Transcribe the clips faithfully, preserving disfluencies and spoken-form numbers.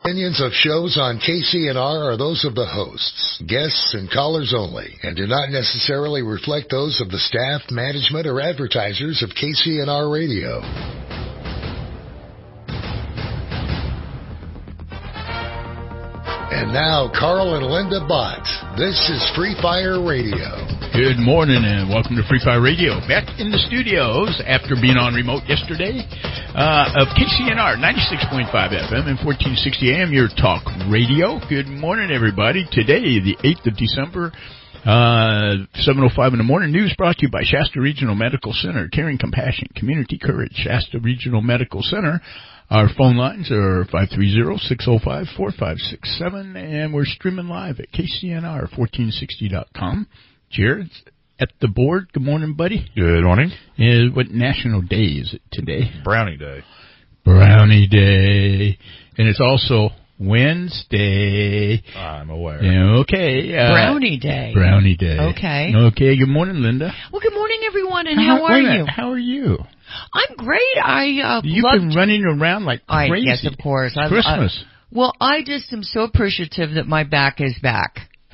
Opinions of shows on K C N R are those of the hosts, guests, and callers only, and do not necessarily reflect those of the staff, management, or advertisers of K C N R Radio. And now, Carl and Linda Bott. This is Free Fire Radio. Good morning and welcome to Free Fire Radio. Back in the studios after being on remote yesterday uh, of K C N R ninety-six point five F M and fourteen sixty A M, your talk radio. Good morning, everybody. Today, the eighth of December, uh, seven oh five in the morning. News brought to you by Shasta Regional Medical Center. Caring, compassion, community courage. Shasta Regional Medical Center. Our phone lines are five three zero, six oh five, four five six seven, and we're streaming live at K C N R fourteen sixty dot com. Jared's at the board. Good morning, buddy. Good morning. Uh, what national day is it today? Brownie Day. Brownie Day. And it's also Wednesday. I'm aware. Okay. Uh, Brownie Day. Brownie Day. Okay. Okay. Good morning, Linda. Well, good morning, everyone, and how, how are you? How are you? I'm great. I uh, You've loved... been running around like crazy. I, yes, of course. It's Christmas. I, well, I just am so appreciative that my back is back.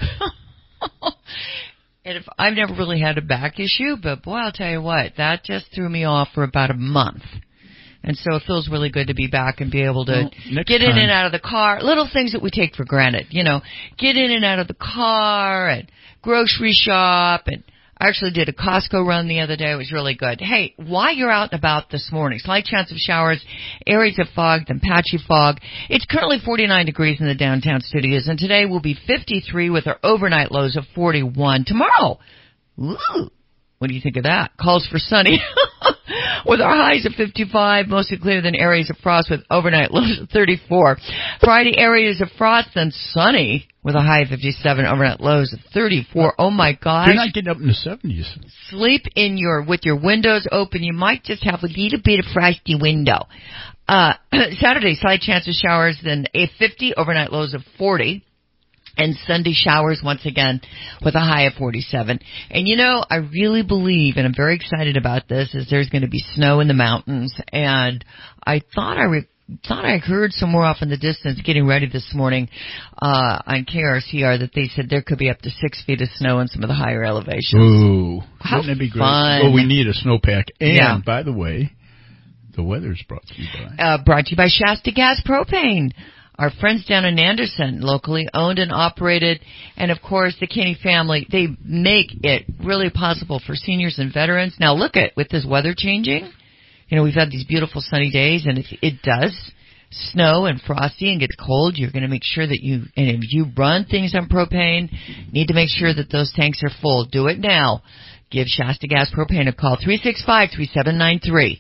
And if I've never really had a back issue, but boy, I'll tell you what, that just threw me off for about a month. And so it feels really good to be back and be able to well, get in time. and out of the car. Little things that we take for granted, you know, get in and out of the car and grocery shop. And I actually did a Costco run the other day. It was really good. Hey, while you're out and about this morning, slight chance of showers, areas of fog, then patchy fog. It's currently forty-nine degrees in the downtown studios, and today will be fifty-three with our overnight lows of forty-one. Tomorrow, ooh, what do you think of that? Calls for sunny. With our highs of fifty-five, mostly clear, then areas of frost with overnight lows of thirty-four. Friday, areas of frost, then sunny with a high of fifty-seven, overnight lows of thirty-four. Oh my gosh. You're not getting up in the seventies. Sleep in your, with your windows open. You might just have a little bit of frosty window. Uh, Saturday, slight chance of showers, then a fifty, overnight lows of forty. And Sunday showers once again with a high of forty-seven. And you know, I really believe, and I'm very excited about this, is there's going to be snow in the mountains. And I thought I re- thought I heard somewhere off in the distance getting ready this morning uh on K R C R that they said there could be up to six feet of snow in some of the higher elevations. Ooh, how wouldn't that be great? fun. Well, we need a snowpack. And, yeah. by the way, the weather's brought to you by... Uh, brought to you by Shasta Gas Propane. Our friends down in Anderson, locally owned and operated, and of course the Kinney family, they make it really possible for seniors and veterans. Now look at, with this weather changing, you know, we've had these beautiful sunny days, and if it does snow and frosty and gets cold, you're going to make sure that you, and if you run things on propane, need to make sure that those tanks are full. Do it now. Give Shasta Gas Propane a call, three six five, three seven nine three.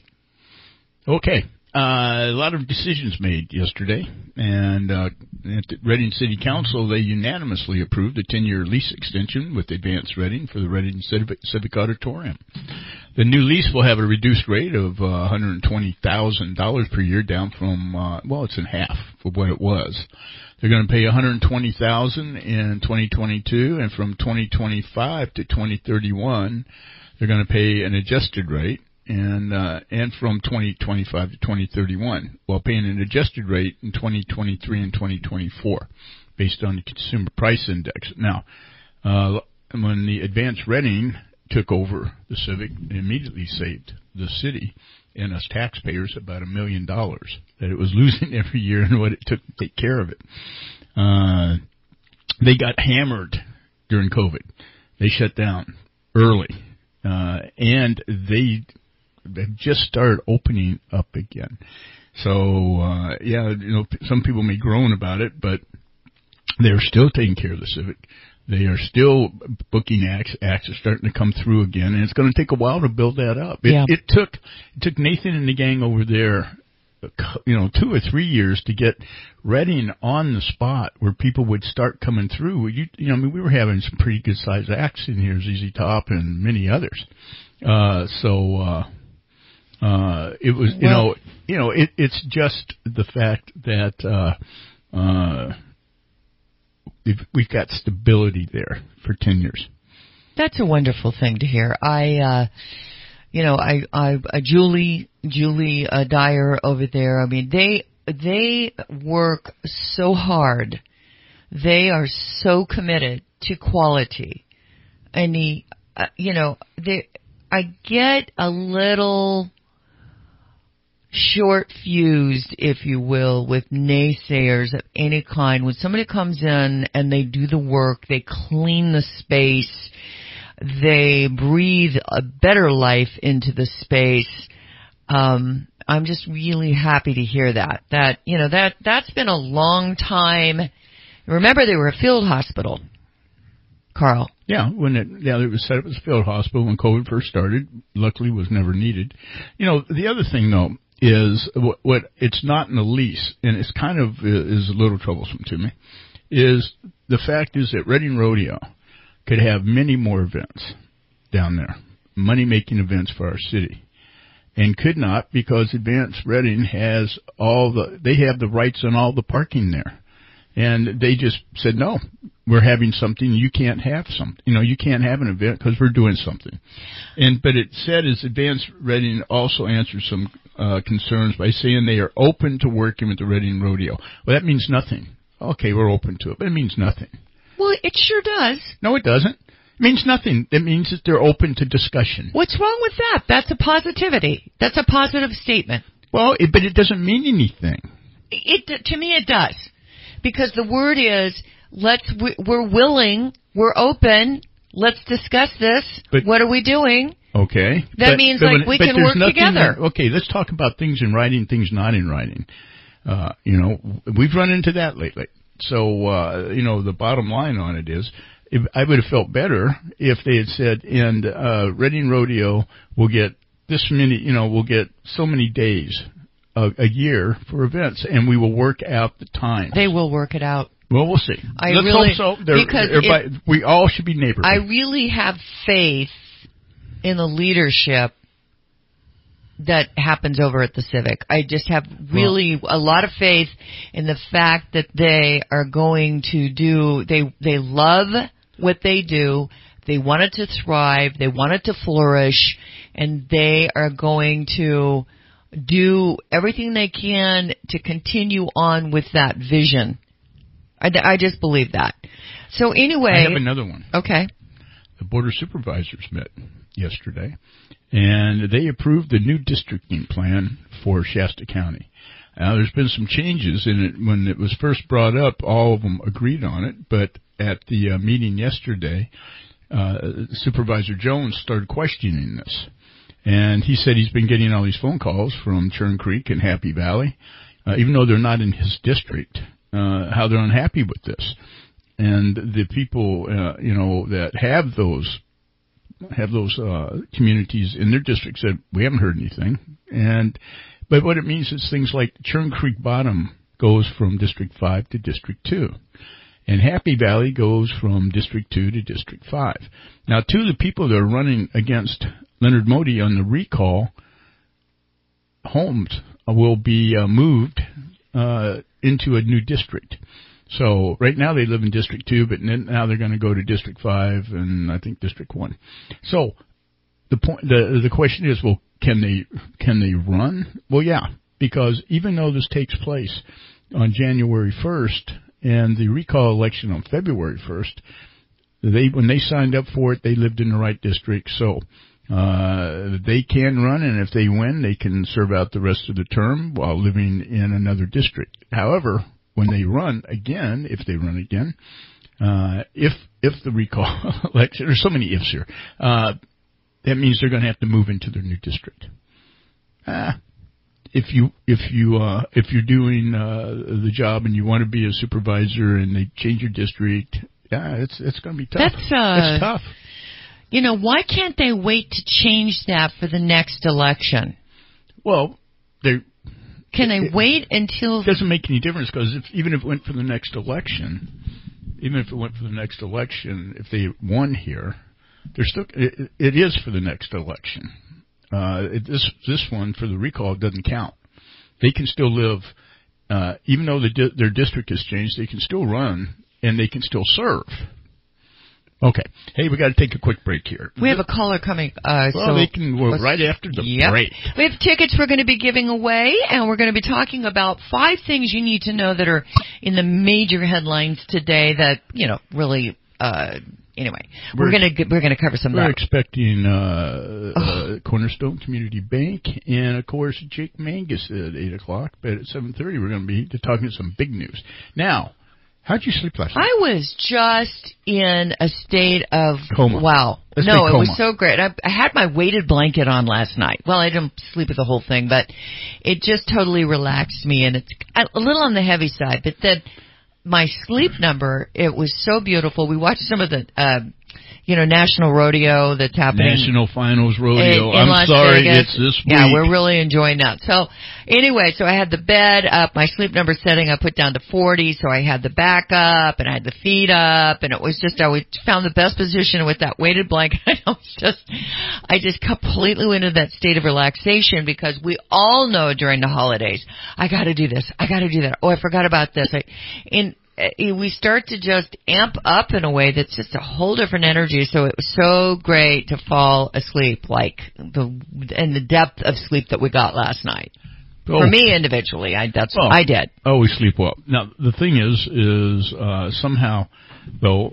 Okay. Uh, a lot of decisions made yesterday, and uh, at the Reading City Council, they unanimously approved a ten-year lease extension with Advanced Reading for the Reading Civic, Civic Auditorium. The new lease will have a reduced rate of uh, one hundred twenty thousand dollars per year, down from, uh, well, it's in half of what it was. They're going to pay one hundred twenty thousand dollars in twenty twenty-two, and from twenty twenty-five to twenty thirty-one, they're going to pay an adjusted rate. And uh, and from twenty twenty-five to twenty thirty-one, while paying an adjusted rate in twenty twenty-three and twenty twenty-four, based on the Consumer Price Index. Now, uh, when the Advanced Reading took over the Civic, it immediately saved the city and us taxpayers about a million dollars that it was losing every year and what it took to take care of it. Uh, they got hammered during COVID. They shut down early, uh, and they... They've just started opening up again. So, uh, yeah, you know, some people may groan about it, but they're still taking care of the Civic. They are still booking acts. Acts are starting to come through again, and it's going to take a while to build that up. It, yeah. it took it took Nathan and the gang over there, you know, two or three years to get Reading on the spot where people would start coming through. You, you know, I mean, we were having some pretty good-sized acts in here, Z Z Top and many others. Uh, so, uh, Uh, it was, you well, know, you know, it, it's just the fact that, uh, uh, we've, we've got stability there for ten years. That's a wonderful thing to hear. I, uh, you know, I, I, uh, Julie, Julie, uh, Dyer over there, I mean, they, they work so hard. They are so committed to quality. And the, uh, you know, they, I get a little short fused, if you will, with naysayers of any kind. When somebody comes in and they do the work, they clean the space, they breathe a better life into the space. Um, I'm just really happy to hear that. That, you know, that, that's been a long time. Remember, they were a field hospital, Carl. Yeah, when it, yeah, it was set up as a field hospital when COVID first started. Luckily, was never needed. You know, the other thing, though, is what, what it's not in the lease, and it's kind of is a little troublesome to me, is the fact is that Reading Rodeo could have many more events down there, money-making events for our city, and could not because Advance Reading has all the, they have the rights on all the parking there. And they just said, no, we're having something, you can't have something. You know, you can't have an event because we're doing something. And, but it said is Advance Reading also answered some uh, concerns by saying they are open to working with the Reading Rodeo. Well, that means nothing. Okay, we're open to it, but it means nothing. Well, it sure does. No, it doesn't. It means nothing. It means that they're open to discussion. What's wrong with that? That's a positivity. That's a positive statement. Well, it, but it doesn't mean anything. It, to me, it does. Because the word is, let's, we're willing, we're open, let's discuss this. But, what are we doing? Okay. That but, means but like when, we can work together. That, okay, let's talk about things in writing, things not in writing. Uh, you know, we've run into that lately. So, uh, you know, the bottom line on it is, if, I would have felt better if they had said, and, uh, Reading Rodeo will get this many, you know, we'll get so many days A, a year for events, and we will work out the time. They will work it out. Well, we'll see. I Let's really, hope so. They're, because everybody, it, we all should be neighborly. I really have faith in the leadership that happens over at the Civic. I just have really well, a lot of faith in the fact that they are going to do, they, they love what they do. They want it to thrive. They want it to flourish, and they are going to do everything they can to continue on with that vision. I, I just believe that. So anyway. I have another one. Okay. The Board of Supervisors met yesterday, and they approved the new districting plan for Shasta County. Now, there's been some changes in it. When it was first brought up, all of them agreed on it, but at the uh, meeting yesterday, uh, Supervisor Jones started questioning this. And he said he's been getting all these phone calls from Churn Creek and Happy Valley, uh, even though they're not in his district, uh, how they're unhappy with this. And the people, uh, you know, that have those, have those, uh, communities in their district said, we haven't heard anything. And, but what it means is things like Churn Creek Bottom goes from District five to District two. And Happy Valley goes from District two to District five. Now, two of the people that are running against Leonard Modi on the recall homes will be uh, moved uh, into a new district. So right now they live in District two, but now they're going to go to District five and I think District one. So the point, the the question is, well, can they can they run? Well, yeah, because even though this takes place on January first and the recall election on February first, they when they signed up for it, they lived in the right district, so uh they can run, and if they win, they can serve out the rest of the term while living in another district. However, when they run again, if they run again, uh if if the recall election, there's so many ifs here, uh that means they're going to have to move into their new district. Ah, if you if you uh if you're doing uh the job and you want to be a supervisor and they change your district, yeah, it's it's going to be tough. That's uh, it's tough. You know, why can't they wait to change that for the next election? Well, they can they it, wait until... It doesn't make any difference, because if, even if it went for the next election, even if it went for the next election, if they won here, they're still it, it is for the next election. Uh, it, this this one for the recall doesn't count. They can still live, uh, even though the, their district has changed. They can still run and they can still serve. Okay. Hey, we got to take a quick break here. We have a caller coming. Uh, well, so they can well, right after the yep. break. We have tickets we're going to be giving away, and we're going to be talking about five things you need to know that are in the major headlines today that, you know, really, uh, anyway, we're, we're going to we're going to cover some of we're that. We're expecting uh, uh, Cornerstone Community Bank and, of course, Jake Mangus at eight o'clock, but at seven thirty we're going to be talking some big news. Now, how'd you sleep last night? I was just in a state of coma. Wow. Let's no, it coma. was so great. I, I had my weighted blanket on last night. Well, I didn't sleep with the whole thing, but it just totally relaxed me, and it's a little on the heavy side. But then my sleep number, it was so beautiful. We watched some of the, uh, you know, National Rodeo that's happening. National Finals Rodeo. In, in I'm Las sorry, Vegas. it's this week. Yeah, we're really enjoying that. So, anyway, so I had the bed up, my sleep number setting I put down to forty, so I had the back up, and I had the feet up, and it was just, I found the best position with that weighted blanket. I was just, I just completely went into that state of relaxation, because we all know during the holidays, I gotta do this, I gotta do that, oh, I forgot about this. I, in, we start to just amp up in a way that's just a whole different energy. So it was so great to fall asleep, like the and the depth of sleep that we got last night. Oh. For me individually, I that's well, what I did. Oh, we sleep well. Now the thing is, is uh, somehow though,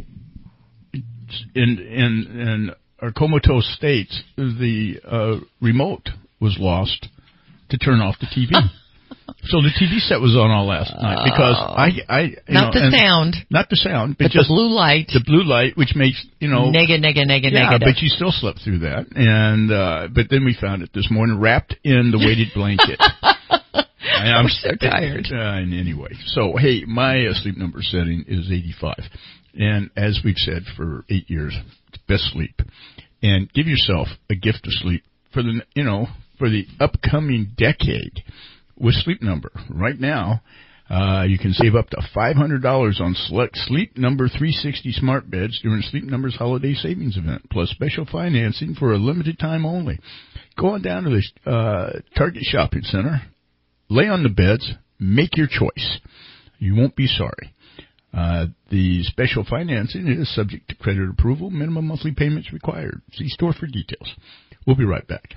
in in in our comatose states, the uh, remote was lost to turn off the T V. So the T V set was on all last night because I, I, you not know, the sound, not the sound, but, but just the blue light, the blue light, which makes you know nega nega nega yeah, negative. but you still slept through that, and uh, but then we found it this morning wrapped in the weighted blanket. And I'm so tired. Uh, anyway, so hey, my uh, sleep number setting is eighty-five, and as we've said for eight years, it's best sleep, and give yourself a gift of sleep for the you know for the upcoming decade. With Sleep Number. Right now, uh, you can save up to five hundred dollars on select Sleep Number three sixty smart beds during Sleep Number's holiday savings event, plus special financing for a limited time only. Go on down to the uh, Target Shopping Center, lay on the beds, make your choice. You won't be sorry. Uh, the special financing is subject to credit approval. Minimum monthly payments required. See store for details. We'll be right back.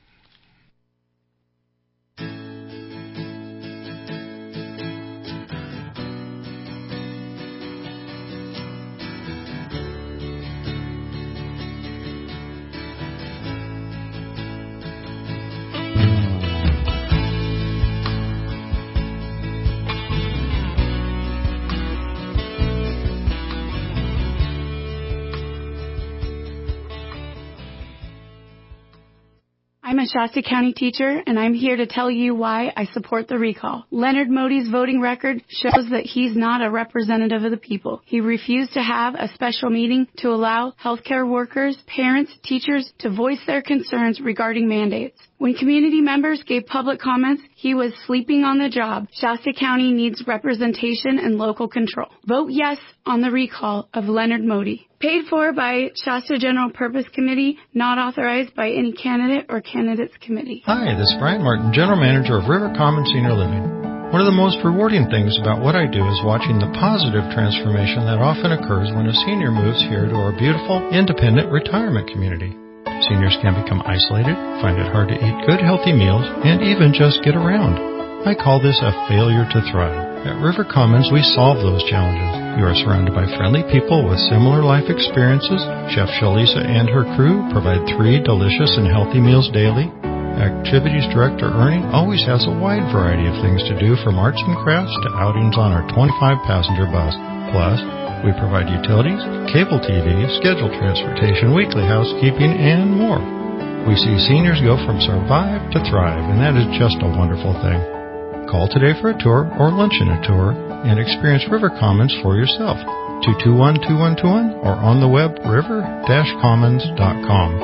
I'm a Shasta County teacher, and I'm here to tell you why I support the recall. Leonard Moty's voting record shows that he's not a representative of the people. He refused to have a special meeting to allow healthcare workers, parents, teachers to voice their concerns regarding mandates. When community members gave public comments, he was sleeping on the job. Shasta County needs representation and local control. Vote yes on the recall of Leonard Moty. Paid for by Shasta General Purpose Committee, not authorized by any candidate or candidates committee. Hi, this is Brian Martin, General Manager of River Commons Senior Living. One of the most rewarding things about what I do is watching the positive transformation that often occurs when a senior moves here to our beautiful, independent retirement community. Seniors can become isolated, find it hard to eat good, healthy meals, and even just get around. I call this a failure to thrive. At River Commons, we solve those challenges. You are surrounded by friendly people with similar life experiences. Chef Shalisa and her crew provide three delicious and healthy meals daily. Activities Director Ernie always has a wide variety of things to do, from arts and crafts to outings on our twenty-five passenger bus. Plus, we provide utilities, cable T V, scheduled transportation, weekly housekeeping, and more. We see seniors go from survive to thrive, and that is just a wonderful thing. Call today for a tour or lunch in a tour and experience River Commons for yourself. two two one, two one two one or on the web river dash commons dot com.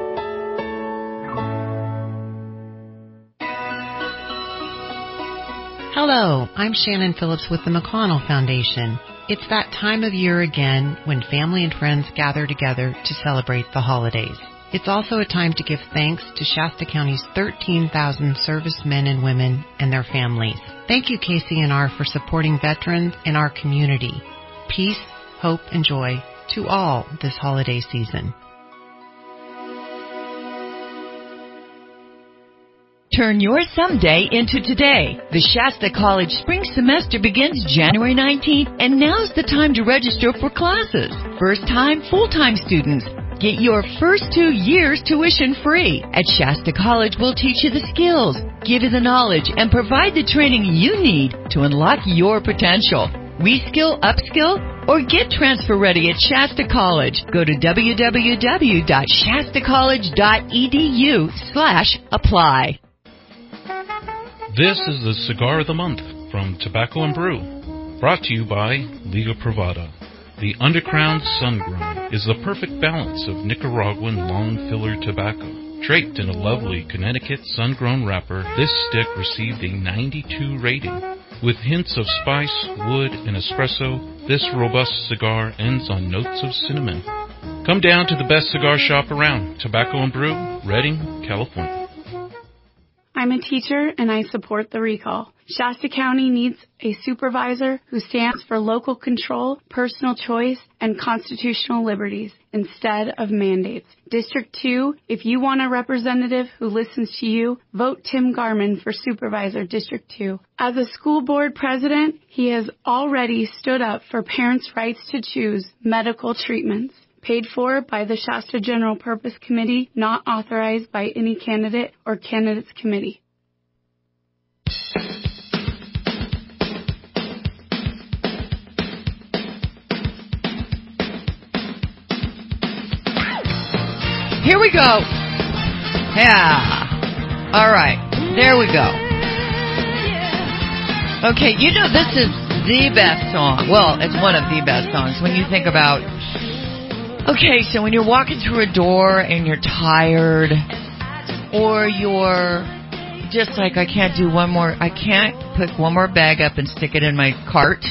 Hello, I'm Shannon Phillips with the McConnell Foundation. It's that time of year again when family and friends gather together to celebrate the holidays. It's also a time to give thanks to Shasta County's thirteen thousand servicemen and women and their families. Thank you, K C N R, for supporting veterans in our community. Peace, hope, and joy to all this holiday season. Turn your someday into today. The Shasta College spring semester begins January nineteenth, and now's the time to register for classes. First-time, full-time students, get your first two years tuition free. At Shasta College, we'll teach you the skills, give you the knowledge, and provide the training you need to unlock your potential. Reskill, upskill, or get transfer ready at Shasta College. Go to www.shastacollege.edu slash apply. This is the Cigar of the Month from Tobacco and Brew, brought to you by Liga Privada. The Undercrown Sun-Grown is the perfect balance of Nicaraguan long filler tobacco. Draped in a lovely Connecticut sun-grown wrapper, this stick received a ninety-two rating. With hints of spice, wood, and espresso, this robust cigar ends on notes of cinnamon. Come down to the best cigar shop around, Tobacco and Brew, Redding, California. I'm a teacher and I support the recall. Shasta County needs a supervisor who stands for local control, personal choice, and constitutional liberties instead of mandates. District two, if you want a representative who listens to you, vote Tim Garman for Supervisor District two. As a school board president, he has already stood up for parents' rights to choose medical treatments. Paid for by the Shasta General Purpose Committee, not authorized by any candidate or candidates committee. Here we go. Yeah. All right. There we go. Okay, you know this is the best song. Well, it's one of the best songs when you think about... Okay, so when you're walking through a door and you're tired, or you're just like, I can't do one more, I can't pick one more bag up and stick it in my cart,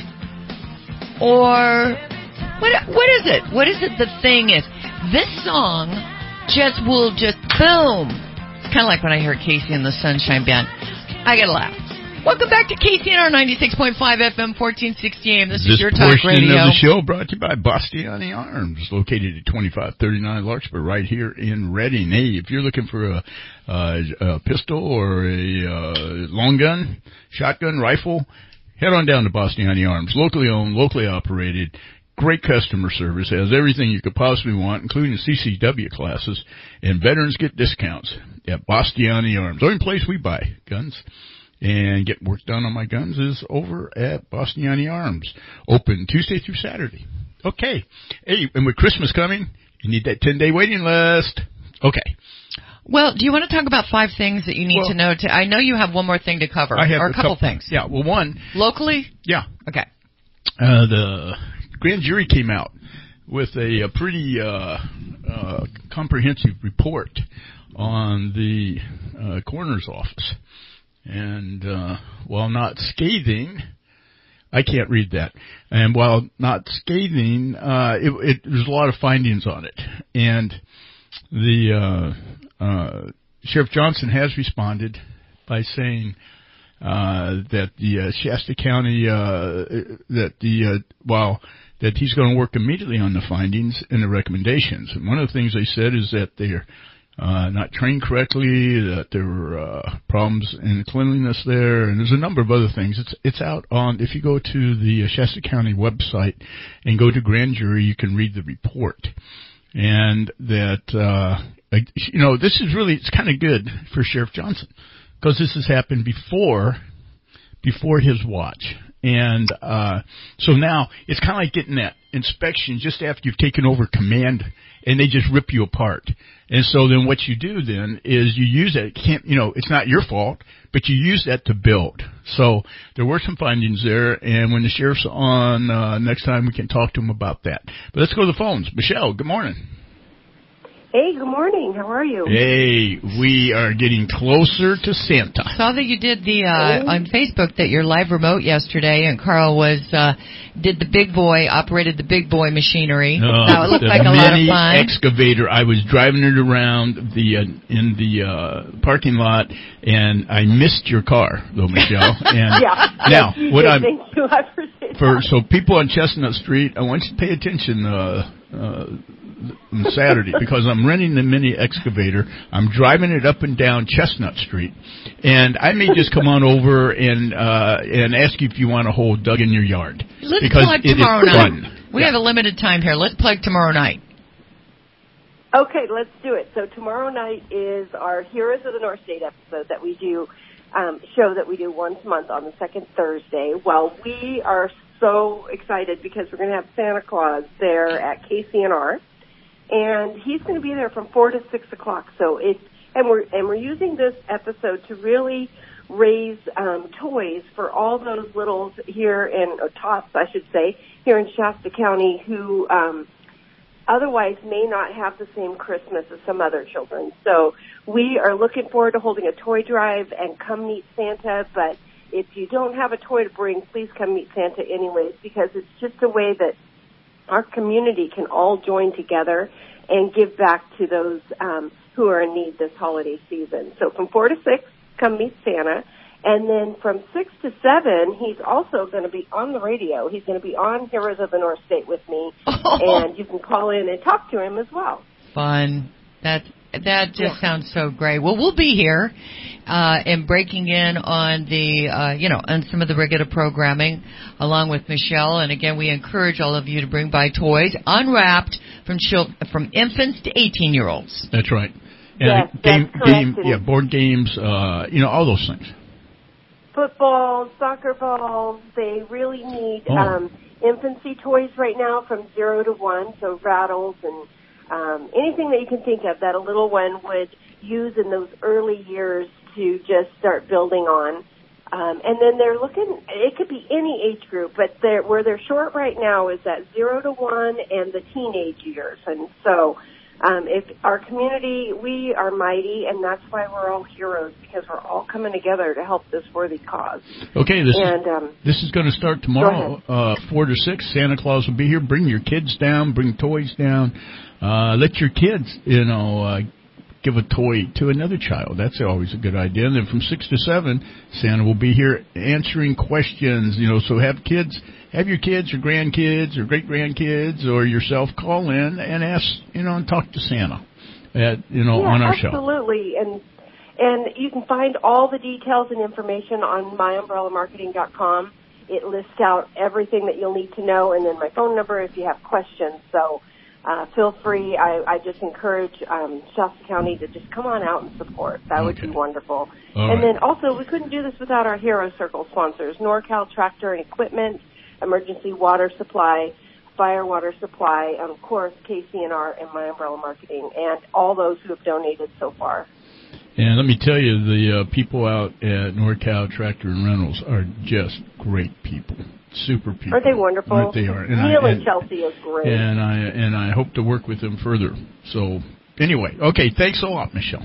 or what? What is it? What is it the thing is? This song just will just boom. It's kind of like when I hear Casey and the Sunshine Band. I get a laugh. Welcome back to K C N R ninety-six point five F M, fourteen sixty A M. This, this is your talk radio. This portion of the show brought to you by Bastiani Arms, located at twenty-five thirty-nine Larkspur, right here in Redding. Hey, if you're looking for a, a, a pistol or a uh, long gun, shotgun, rifle, head on down to Bastiani Arms. Locally owned, locally operated, great customer service, has everything you could possibly want, including C C W classes, and veterans get discounts at Bastiani Arms. The only place we buy guns and get work done on my guns is over at Bastiani Arms. Open Tuesday through Saturday. Okay. Hey, and with Christmas coming, you need that ten-day waiting list. Okay. Well, do you want to talk about five things that you need well, to know? To, I know you have one more thing to cover, I have or a, a couple, couple things. Yeah, well, one. Locally? Yeah. Okay. Uh, the grand jury came out with a, a pretty uh, uh, comprehensive report on the uh, coroner's office. And uh, while not scathing, I can't read that. And while not scathing, uh, it, it, there's a lot of findings on it. And the uh, uh, Sheriff Johnson has responded by saying uh, that the uh, Shasta County, uh, that the uh, while that he's going to work immediately on the findings and the recommendations. And one of the things they said is that they're Uh, not trained correctly, that there were uh, problems in cleanliness there, and there's a number of other things. It's it's out on, if you go to the Shasta County website and go to grand jury, you can read the report. And that, uh, you know, this is really, it's kind of good for Sheriff Johnson, because this has happened before, before his watch. And uh, so now it's kind of like getting that inspection just after you've taken over command, and they just rip you apart. And so then what you do then is you use that. It can't, you know, it's not your fault, but you use that to build. So there were some findings there, and when the sheriff's on uh, next time, we can talk to him about that. But let's go to the phones. Michelle, good morning. Hey, good morning. How are you? Hey, we are getting closer to Santa. Saw that you did the uh, on Facebook that your live remote yesterday, and Carl was uh, did the big boy, operated the big boy machinery. Uh, that looked like a lot of fun. Excavator. I was driving it around the uh, in the uh, parking lot, and I missed your car, though, Michelle. And yeah. Now, yes, what did. I'm Thank you. I appreciate for that. so people on Chestnut Street, I want you to pay attention. Uh, uh, on Saturday because I'm renting the mini excavator. I'm driving it up and down Chestnut Street, and I may just come on over and uh, and ask you if you want a hole dug in your yard. Let's because plug it tomorrow is night. Fun. We yeah. have a limited time here. Let's plug tomorrow night. Okay, let's do it. So tomorrow night is our Heroes of the North State episode that we do, um, show that we do once a month on the second Thursday. Well, we are so excited because we're going to have Santa Claus there at K C N R, and he's going to be there from four to six o'clock. So it's and we're and we're using this episode to really raise um, toys for all those littles here in or tots, I should say, here in Shasta County who. Um, otherwise may not have the same Christmas as some other children. So we are looking forward to holding a toy drive and come meet Santa, but if you don't have a toy to bring, please come meet Santa anyways, because it's just a way that our community can all join together and give back to those um, who are in need this holiday season. So from four to six, come meet Santa. And then from six to seven, he's also going to be on the radio. He's going to be on Heroes of the North State with me, oh. and you can call in and talk to him as well. Fun. That that just yeah. sounds so great. Well, we'll be here uh, and breaking in on the uh, you know on some of the regular programming along with Michelle. And again, we encourage all of you to bring by toys unwrapped from children, from infants to eighteen year olds. That's right. Yes, and game, that's game, correct. yeah, board games, uh, you know, all those things. Footballs, soccer balls, they really need oh. um, infancy toys right now from zero to one, so rattles and um, anything that you can think of that a little one would use in those early years to just start building on. Um, and then they're looking, it could be any age group, but they're, where they're short right now is that zero to one and the teenage years. And so Um, if our community, we are mighty, and that's why we're all heroes, because we're all coming together to help this worthy cause. Okay, this and, is um, this is going to start tomorrow, uh, four to six. Santa Claus will be here. Bring your kids down. Bring toys down. Uh, let your kids, you know, uh, give a toy to another child. That's always a good idea. And then from six to seven, Santa will be here answering questions. You know, so have kids. Have your kids or grandkids or great-grandkids or yourself call in and ask, you know, and talk to Santa, at, you know, yeah, on our absolutely. show. Absolutely. And and you can find all the details and information on my umbrella marketing dot com. It lists out everything that you'll need to know, and then my phone number if you have questions. So uh, feel free. I, I just encourage um, Shasta County to just come on out and support. That would okay. be wonderful. All and right. then also, we couldn't do this without our Hero Circle sponsors, NorCal Tractor and Equipment, Emergency Water Supply, Fire Water Supply, and of course K C N R and My Umbrella Marketing, and all those who have donated so far. And let me tell you, the uh, people out at NorCal Tractor and Rentals are just great people, super people. Aren't they wonderful? Aren't they are? And Neil I, and, and Chelsea is great. And I and I hope to work with them further. So anyway, okay, thanks a lot, Michelle.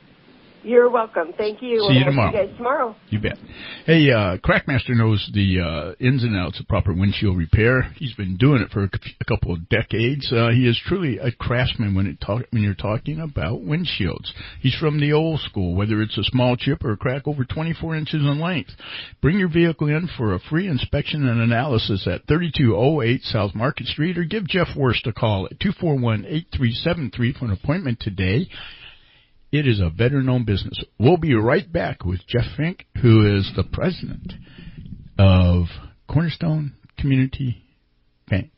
You're welcome. Thank you. See you we'll tomorrow. See you guys tomorrow. You bet. Hey, uh, Crackmaster knows the uh, ins and outs of proper windshield repair. He's been doing it for a, a couple of decades. Uh, he is truly a craftsman when it talk, when you're talking about windshields. He's from the old school, whether it's a small chip or a crack over twenty-four inches in length. Bring your vehicle in for a free inspection and analysis at thirty-two oh eight South Market Street, or give Jeff Worst a call at two four one, eight three seven three for an appointment today. It is a better-known business. We'll be right back with Jeff Fink, who is the president of Cornerstone Community Bank.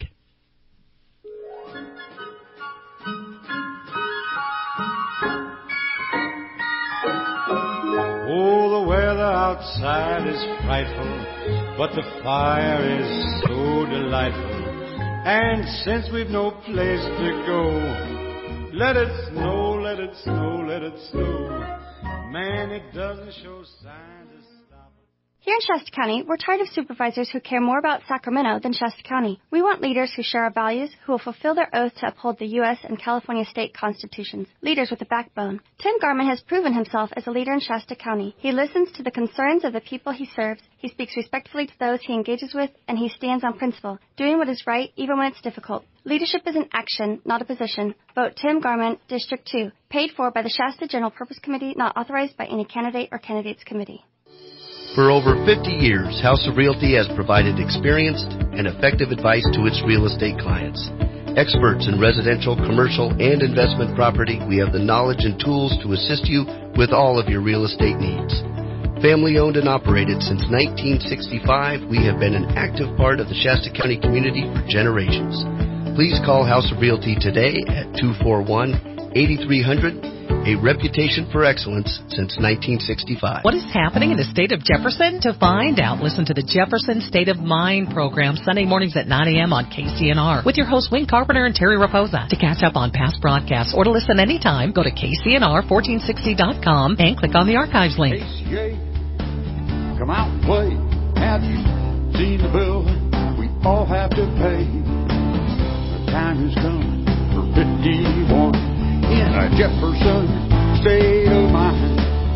Oh, the weather outside is frightful, but the fire is so delightful. And since we've no place to go, let it snow, let it snow, let it snow. Man, it doesn't show signs of stopping. Here in Shasta County, we're tired of supervisors who care more about Sacramento than Shasta County. We want leaders who share our values, who will fulfill their oath to uphold the U S and California state constitutions. Leaders with a backbone. Tim Garman has proven himself as a leader in Shasta County. He listens to the concerns of the people he serves. He speaks respectfully to those he engages with, and he stands on principle, doing what is right even when it's difficult. Leadership is an action, not a position. Vote Tim Garman, District two. Paid for by the Shasta General Purpose Committee, not authorized by any candidate or candidates committee. For over fifty years, House of Realty has provided experienced and effective advice to its real estate clients. Experts in residential, commercial, and investment property, we have the knowledge and tools to assist you with all of your real estate needs. Family owned and operated since nineteen sixty-five, we have been an active part of the Shasta County community for generations. Please call House of Realty today at two four one, eight three zero zero, a reputation for excellence since nineteen sixty-five. What is happening in the state of Jefferson? To find out, listen to the Jefferson State of Mind program Sunday mornings at nine a.m. on K C N R with your hosts Wayne Carpenter and Terry Raposa. To catch up on past broadcasts or to listen anytime, go to K C N R fourteen sixty dot com and click on the archives link. K C A, come out and play. Have you seen the bill we all have to pay? The time has come for fifty-one in a Jefferson State of Mind.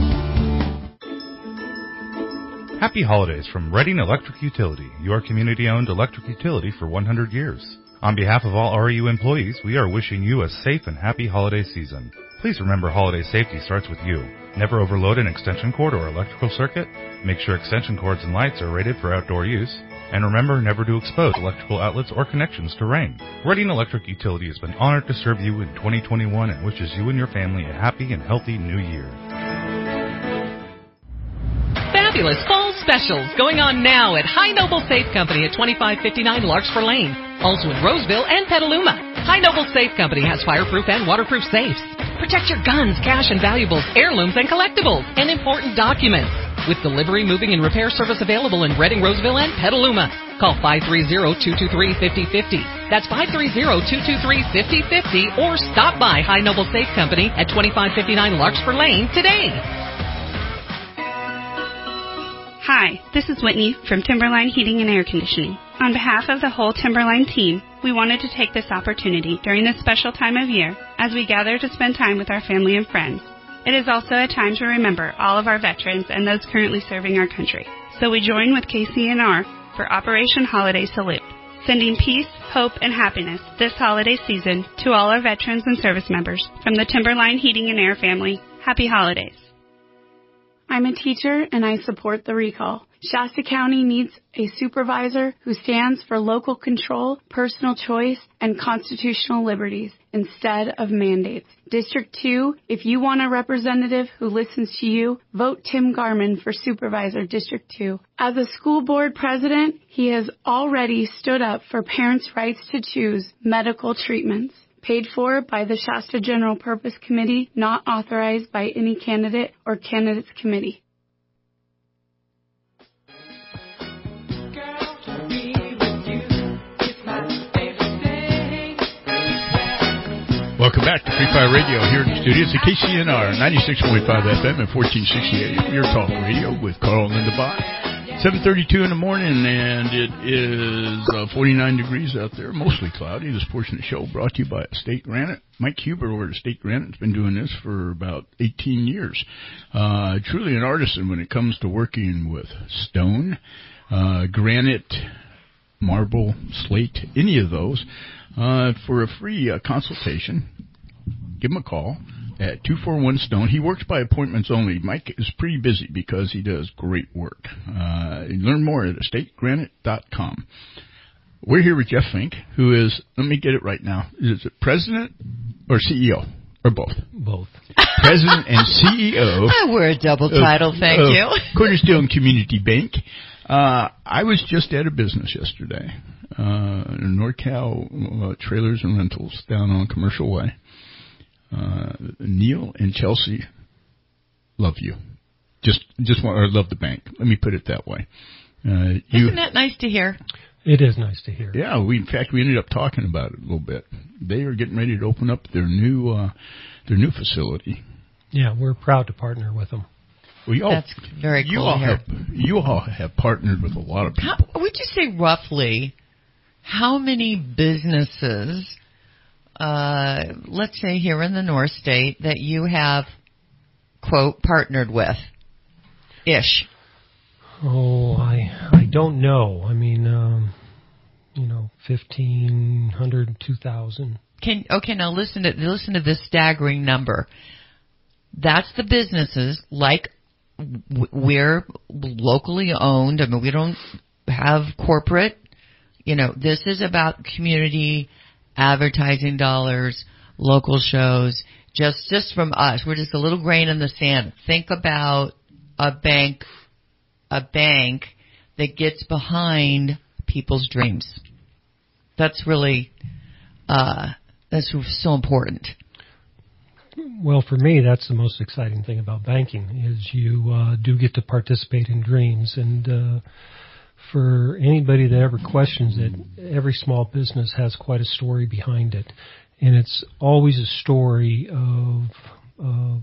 Happy holidays from Reading Electric Utility, your community-owned electric utility for one hundred years. On behalf of all R E U employees, we are wishing you a safe and happy holiday season. Please remember holiday safety starts with you. Never overload an extension cord or electrical circuit. Make sure extension cords and lights are rated for outdoor use. And remember never to expose electrical outlets or connections to rain. Reading Electric Utility has been honored to serve you in twenty twenty-one and wishes you and your family a happy and healthy new year. Fabulous fall specials going on now at High Noble Safe Company at twenty-five fifty-nine Larkspur Lane. Also in Roseville and Petaluma. High Noble Safe Company has fireproof and waterproof safes. Protect your guns, cash and valuables, heirlooms and collectibles, and important documents. With delivery, moving, and repair service available in Reading, Roseville, and Petaluma. Call five three zero, two two three, five zero five zero. That's five three zero, two two three, five zero five zero, or stop by High Noble Safe Company at twenty-five fifty-nine Larkspur Lane today. Hi, this is Whitney from Timberline Heating and Air Conditioning. On behalf of the whole Timberline team, we wanted to take this opportunity during this special time of year as we gather to spend time with our family and friends. It is also a time to remember all of our veterans and those currently serving our country. So we join with K C N R for Operation Holiday Salute, sending peace, hope, and happiness this holiday season to all our veterans and service members. From the Timberline Heating and Air family, happy holidays. I'm a teacher and I support the recall. Shasta County needs a supervisor who stands for local control, personal choice, and constitutional liberties instead of mandates. District two, if you want a representative who listens to you, vote Tim Garman for Supervisor District two. As a school board president, he has already stood up for parents' rights to choose medical treatments. Paid for by the Shasta General Purpose Committee, not authorized by any candidate or candidates committee. Welcome back to Free Fire Radio here in the studios at K C N R ninety-six point five F M and fourteen sixty A M. Your talk radio with Carl and Linda Bott. seven thirty-two in the morning, and it is uh, forty-nine degrees out there, mostly cloudy. This portion of the show brought to you by Estate Granite. Mike Huber over at Estate Granite has been doing this for about eighteen years. Uh, truly an artisan when it comes to working with stone, uh, granite, marble, slate, any of those. Uh, for a free uh, consultation, give him a call at two four one Stone. He works by appointments only. Mike is pretty busy because he does great work. Uh, learn more at estate granite dot com. We're here with Jeff Fink, who is, let me get it right now, is it president or C E O? Or both? Both. President and C E O. We're a double title, of, thank of you. Cornerstone Community Bank. Uh, I was just at a business yesterday, uh, NorCal uh, Trailers and Rentals down on Commercial Way. Uh, Neil and Chelsea love you. Just, just want, or love the bank. Let me put it that way. Uh, you, Isn't that nice to hear? It is nice to hear. Yeah, we in fact we ended up talking about it a little bit. They are getting ready to open up their new, uh, their new facility. Yeah, we're proud to partner with them. Well, you all, That's very cool you all to hear. have you all have partnered with a lot of people. How, would you say roughly how many businesses, uh, let's say here in the North State, that you have, quote, partnered with, ish? Oh, I I don't know. I mean, um, you know, fifteen hundred, two thousand. Can okay now listen to listen to this staggering number. That's the businesses like. We're locally owned. I mean, we don't have corporate. You know, this is about community advertising dollars, local shows, just just from us. We're just a little grain in the sand. Think about a bank, a bank that gets behind people's dreams. That's really, uh, that's so important. Well, for me, that's the most exciting thing about banking is you uh, do get to participate in dreams. And uh, for anybody that ever questions it, every small business has quite a story behind it. And it's always a story of, of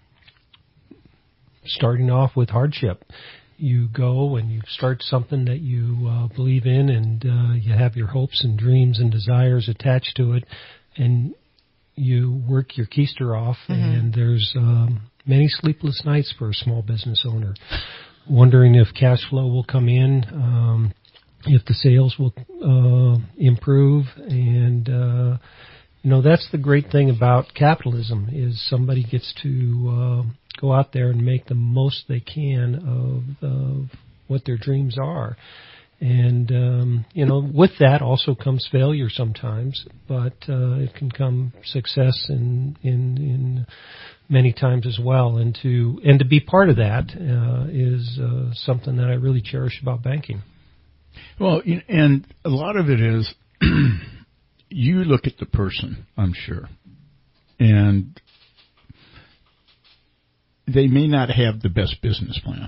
starting off with hardship. You go and you start something that you uh, believe in, and uh, you have your hopes and dreams and desires attached to it, and you work your keister off, mm-hmm. and there's um, many sleepless nights for a small business owner, wondering if cash flow will come in, um, if the sales will uh, improve, and uh, you know that's the great thing about capitalism is somebody gets to uh, go out there and make the most they can of, of what their dreams are. And, um, you know, with that also comes failure sometimes, but uh, it can come success in, in, in many times as well. And to and to be part of that uh, is uh, something that I really cherish about banking. Well, and a lot of it is you look at the person, I'm sure, and they may not have the best business plan,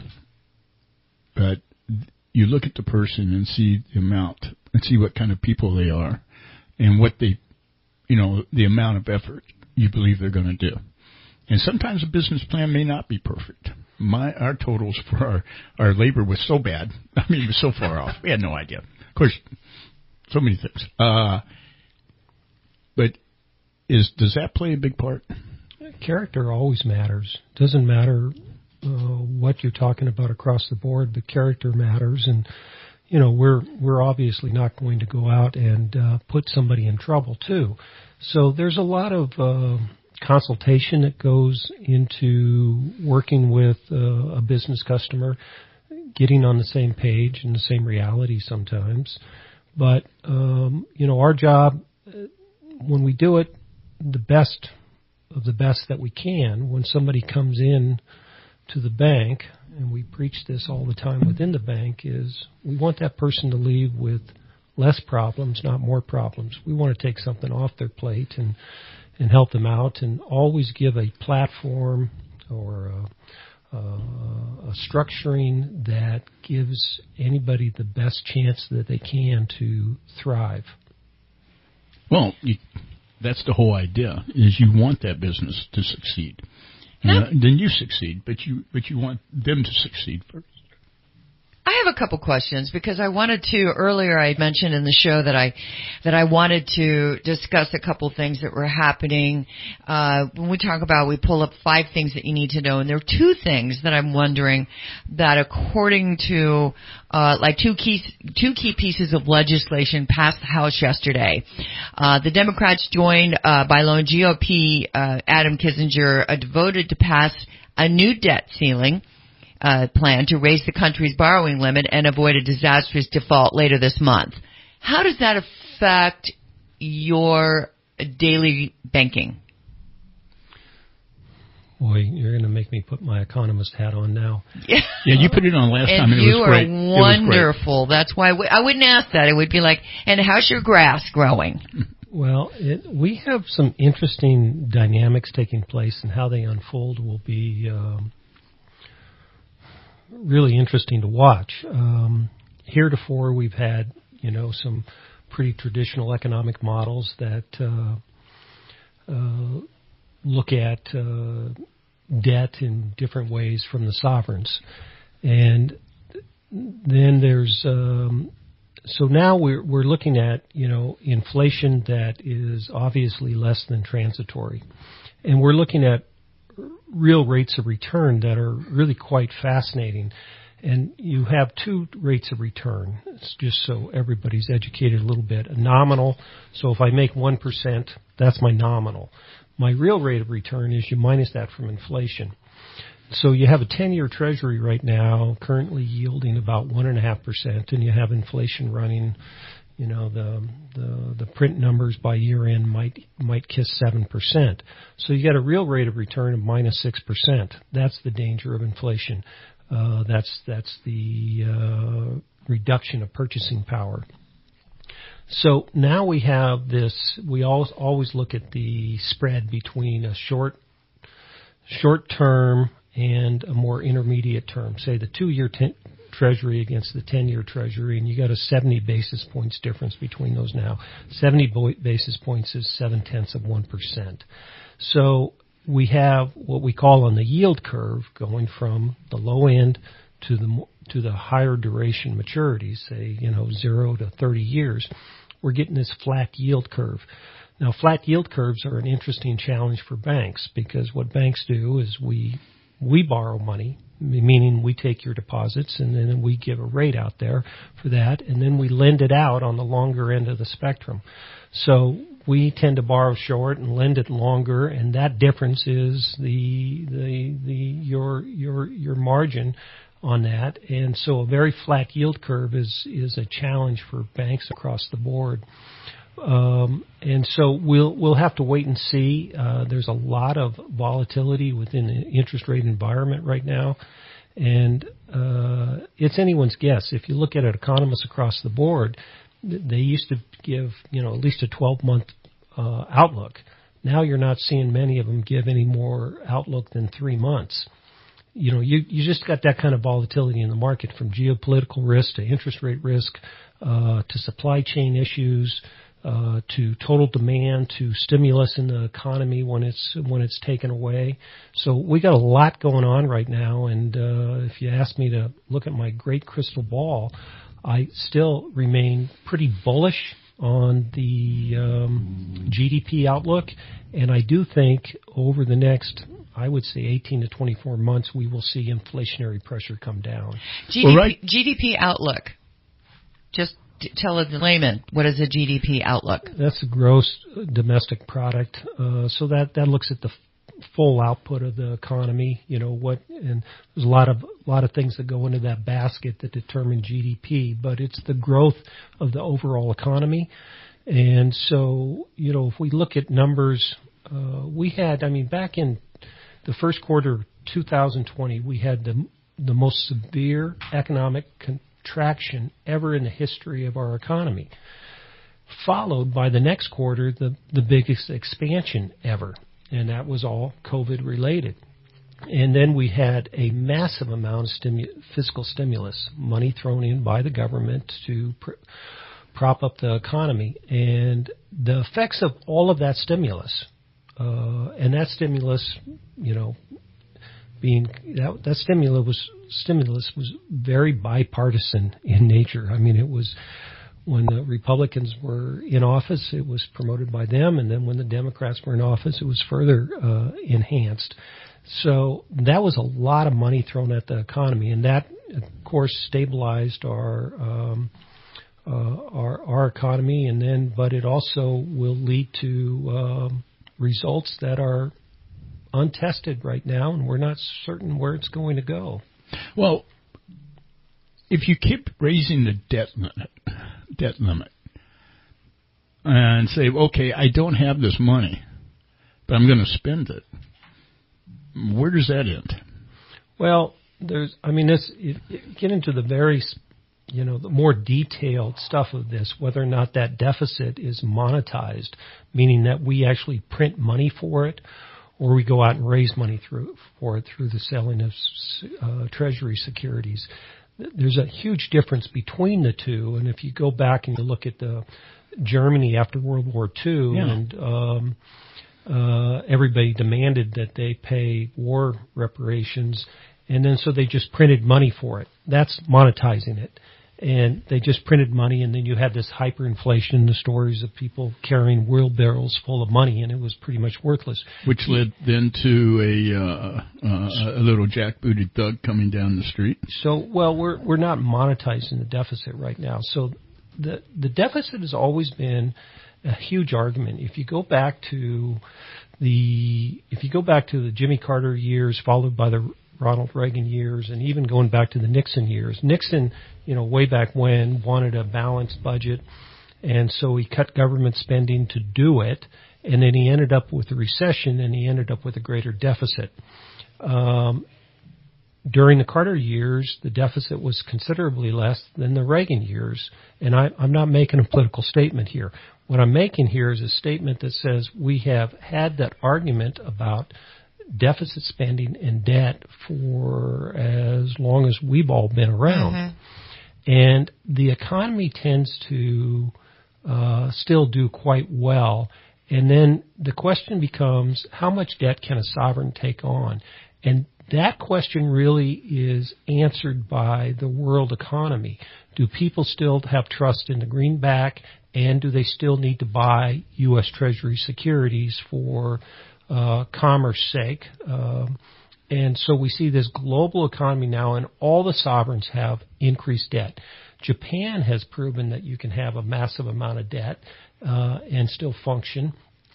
but you look at the person and see the amount and see what kind of people they are and what they, you know, the amount of effort you believe they're going to do. And sometimes a business plan may not be perfect. My, our totals for our, our labor was so bad. I mean, it was so far off. We had no idea. Of course, so many things. Uh, but is, does that play a big part? Character always matters. Doesn't matter Uh, what you're talking about across the board, but character matters, and you know we're we're obviously not going to go out and uh, put somebody in trouble too. So there's a lot of uh, consultation that goes into working with uh, a business customer, getting on the same page and the same reality sometimes. But um, you know our job when we do it, the best of the best that we can. When somebody comes in to the bank, and we preach this all the time within the bank, is we want that person to leave with less problems, not more problems. We want to take something off their plate and and help them out, and always give a platform or a, a, a structuring that gives anybody the best chance that they can to thrive. Well, you, that's the whole idea, is you want that business to succeed. Uh, then you succeed, but you but you want them to succeed first. I have a couple questions because I wanted to earlier. I mentioned in the show that I that I wanted to discuss a couple things that were happening. Uh, when we talk about, we pull up five things that you need to know, and there are two things that I'm wondering that, according to uh, like two key two key pieces of legislation passed the House yesterday. Uh, the Democrats, joined uh, by lone G O P uh, Adam Kinzinger, uh, voted to pass a new debt ceiling Uh, plan to raise the country's borrowing limit and avoid a disastrous default later this month. How does that affect your daily banking? Boy, you're going to make me put my economist hat on now. Yeah, yeah you put it on last and time, and it you was great. are wonderful. That's why we, I wouldn't ask that. It would be like, and how's your grass growing? Well, it, we have some interesting dynamics taking place, and how they unfold will be Um, really interesting to watch. Um, heretofore, we've had, you know, some pretty traditional economic models that uh, uh, look at uh, debt in different ways from the sovereigns. And then there's, um, so now we're, we're looking at, you know, inflation that is obviously less than transitory. And we're looking at real rates of return that are really quite fascinating. And you have two rates of return. It's just so everybody's educated a little bit. A nominal, so if I make one percent, that's my nominal. My real rate of return is you minus that from inflation. So you have a ten-year Treasury right now currently yielding about one point five percent, and you have inflation running, You know, the the the print numbers by year end might might kiss seven percent. So you got a real rate of return of minus six percent. That's the danger of inflation. Uh, that's that's the uh, reduction of purchasing power. So now we have this. We always always look at the spread between a short short term and a more intermediate term. Say the two-year ten, Treasury against the ten-year Treasury, and you got a seventy basis points difference between those now. seventy basis points is seven tenths of one percent. So we have what we call on the yield curve going from the low end to the to the higher duration maturities, say, you know, zero to thirty years. We're getting this flat yield curve. Now, flat yield curves are an interesting challenge for banks because what banks do is we we borrow money, meaning we take your deposits and then we give a rate out there for that, and then we lend it out on the longer end of the spectrum. So we tend to borrow short and lend it longer, and that difference is the the the your your your margin on that. And so a very flat yield curve is is a challenge for banks across the board. Um, and so we'll we'll have to wait and see. Uh, there's a lot of volatility within the interest rate environment right now, and uh, it's anyone's guess. If you look at it, economists across the board, they used to give, you know, at least a twelve-month uh, outlook. Now you're not seeing many of them give any more outlook than three months. You know, you you just got that kind of volatility in the market, from geopolitical risk to interest rate risk uh, to supply chain issues. Uh, to total demand, to stimulus in the economy when it's when it's taken away. So we got a lot going on right now, and uh, if you ask me to look at my great crystal ball, I still remain pretty bullish on the um, G D P outlook, and I do think over the next, I would say, eighteen to twenty-four months, we will see inflationary pressure come down. G D P, well, right. G D P outlook, just tell the layman, what is a G D P outlook? That's the gross domestic product. Uh, so that, that looks at the f- full output of the economy. You know what, and there's a lot of a lot of things that go into that basket that determine G D P. But it's the growth of the overall economy. And so, you know, if we look at numbers, uh, we had, I mean, back in the first quarter of two thousand twenty, we had the the most severe economic con- traction ever in the history of our economy, followed by the next quarter, the, the biggest expansion ever, and that was all COVID related. And then we had a massive amount of stimu- fiscal stimulus, money thrown in by the government to pr- prop up the economy, and the effects of all of that stimulus, uh, and that stimulus, you know, being that, that stimulus was stimulus was very bipartisan in nature. I mean, it was when the Republicans were in office, it was promoted by them, and then when the Democrats were in office, it was further uh, enhanced. So that was a lot of money thrown at the economy, and that, of course, stabilized our um, uh, our, our economy, and then, but it also will lead to um, results that are untested right now, and we're not certain where it's going to go. Well, if you keep raising the debt limit, debt limit and say, okay, I don't have this money, but I'm going to spend it, where does that end? Well, there's, I mean, this, if you get into the very, you know, the more detailed stuff of this, whether or not that deficit is monetized, meaning that we actually print money for it, or we go out and raise money through for it through the selling of uh, Treasury securities. There's a huge difference between the two, and if you go back and you look at the Germany after World War Two, yeah. and um, uh, everybody demanded that they pay war reparations, and then so they just printed money for it. That's monetizing it. And they just printed money, and then you had this hyperinflation, the stories of people carrying wheelbarrows full of money, and it was pretty much worthless. Which led then to a uh, uh, a little jackbooted thug coming down the street. So, well, we're we're not monetizing the deficit right now. So the the deficit has always been a huge argument. If you go back to the if you go back to the Jimmy Carter years, followed by the Ronald Reagan years, and even going back to the Nixon years. Nixon, you know, way back when, wanted a balanced budget, And so he cut government spending to do it, and then he ended up with a recession, and he ended up with a greater deficit. Um, during the Carter years, the deficit was considerably less than the Reagan years, and I, I'm not making a political statement here. What I'm making here is a statement that says we have had that argument about deficit spending and debt for as long as we've all been around. Mm-hmm. And the economy tends to uh, still do quite well. And then the question becomes, how much debt can a sovereign take on? And that question really is answered by the world economy. Do people still have trust in the greenback, and do they still need to buy U S Treasury securities for uh, commerce sake? Um, and so we see this global economy now, and all the sovereigns have increased debt. Japan has proven that you can have a massive amount of debt uh, and still function.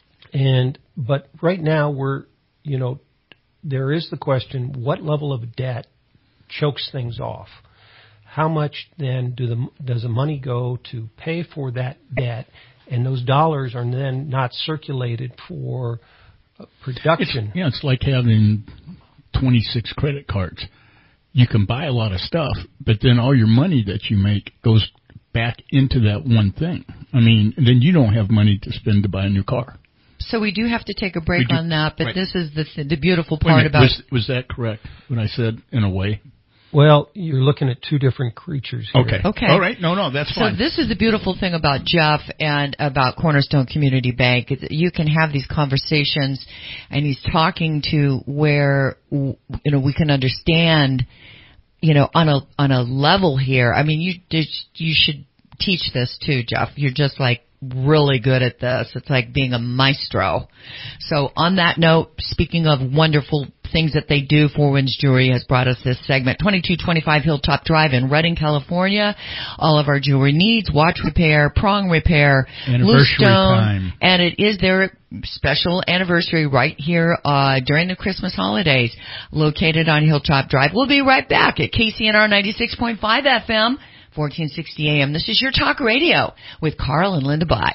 And but right now we're, you know, there is the question: what level of debt chokes things off? How much then do the does the money go to pay for that debt, and those dollars are then not circulated for uh, production? It's, yeah, it's like having twenty-six credit cards. You can buy a lot of stuff, but then all your money that you make goes back into that one thing. I mean, then you don't have money to spend to buy a new car. So we do have to take a break do, on that, but right. this is the the beautiful Wait a part minute, about... Was, was that correct when I said in a way? Well, you're looking at two different creatures here. Okay. Okay. All right. No, no, that's fine. So this is the beautiful thing about Jeff and about Cornerstone Community Bank. You can have these conversations, and he's talking to where, you know, we can understand, you know, on a on a level here. I mean, you you should teach this too, Jeff. You're just like really good at this. It's like being a maestro. So on that note, speaking of wonderful things that they do, Four Winds Jewelry has brought us this segment. twenty-two twenty-five Hilltop Drive in Redding, California. All of our jewelry needs, watch repair, prong repair, anniversary stone, time. And it is their special anniversary right here uh during the Christmas holidays, located on Hilltop Drive. We'll be right back at K C N R ninety-six point five F M, fourteen sixty A M. This is your talk radio with Carl and Linda Bott.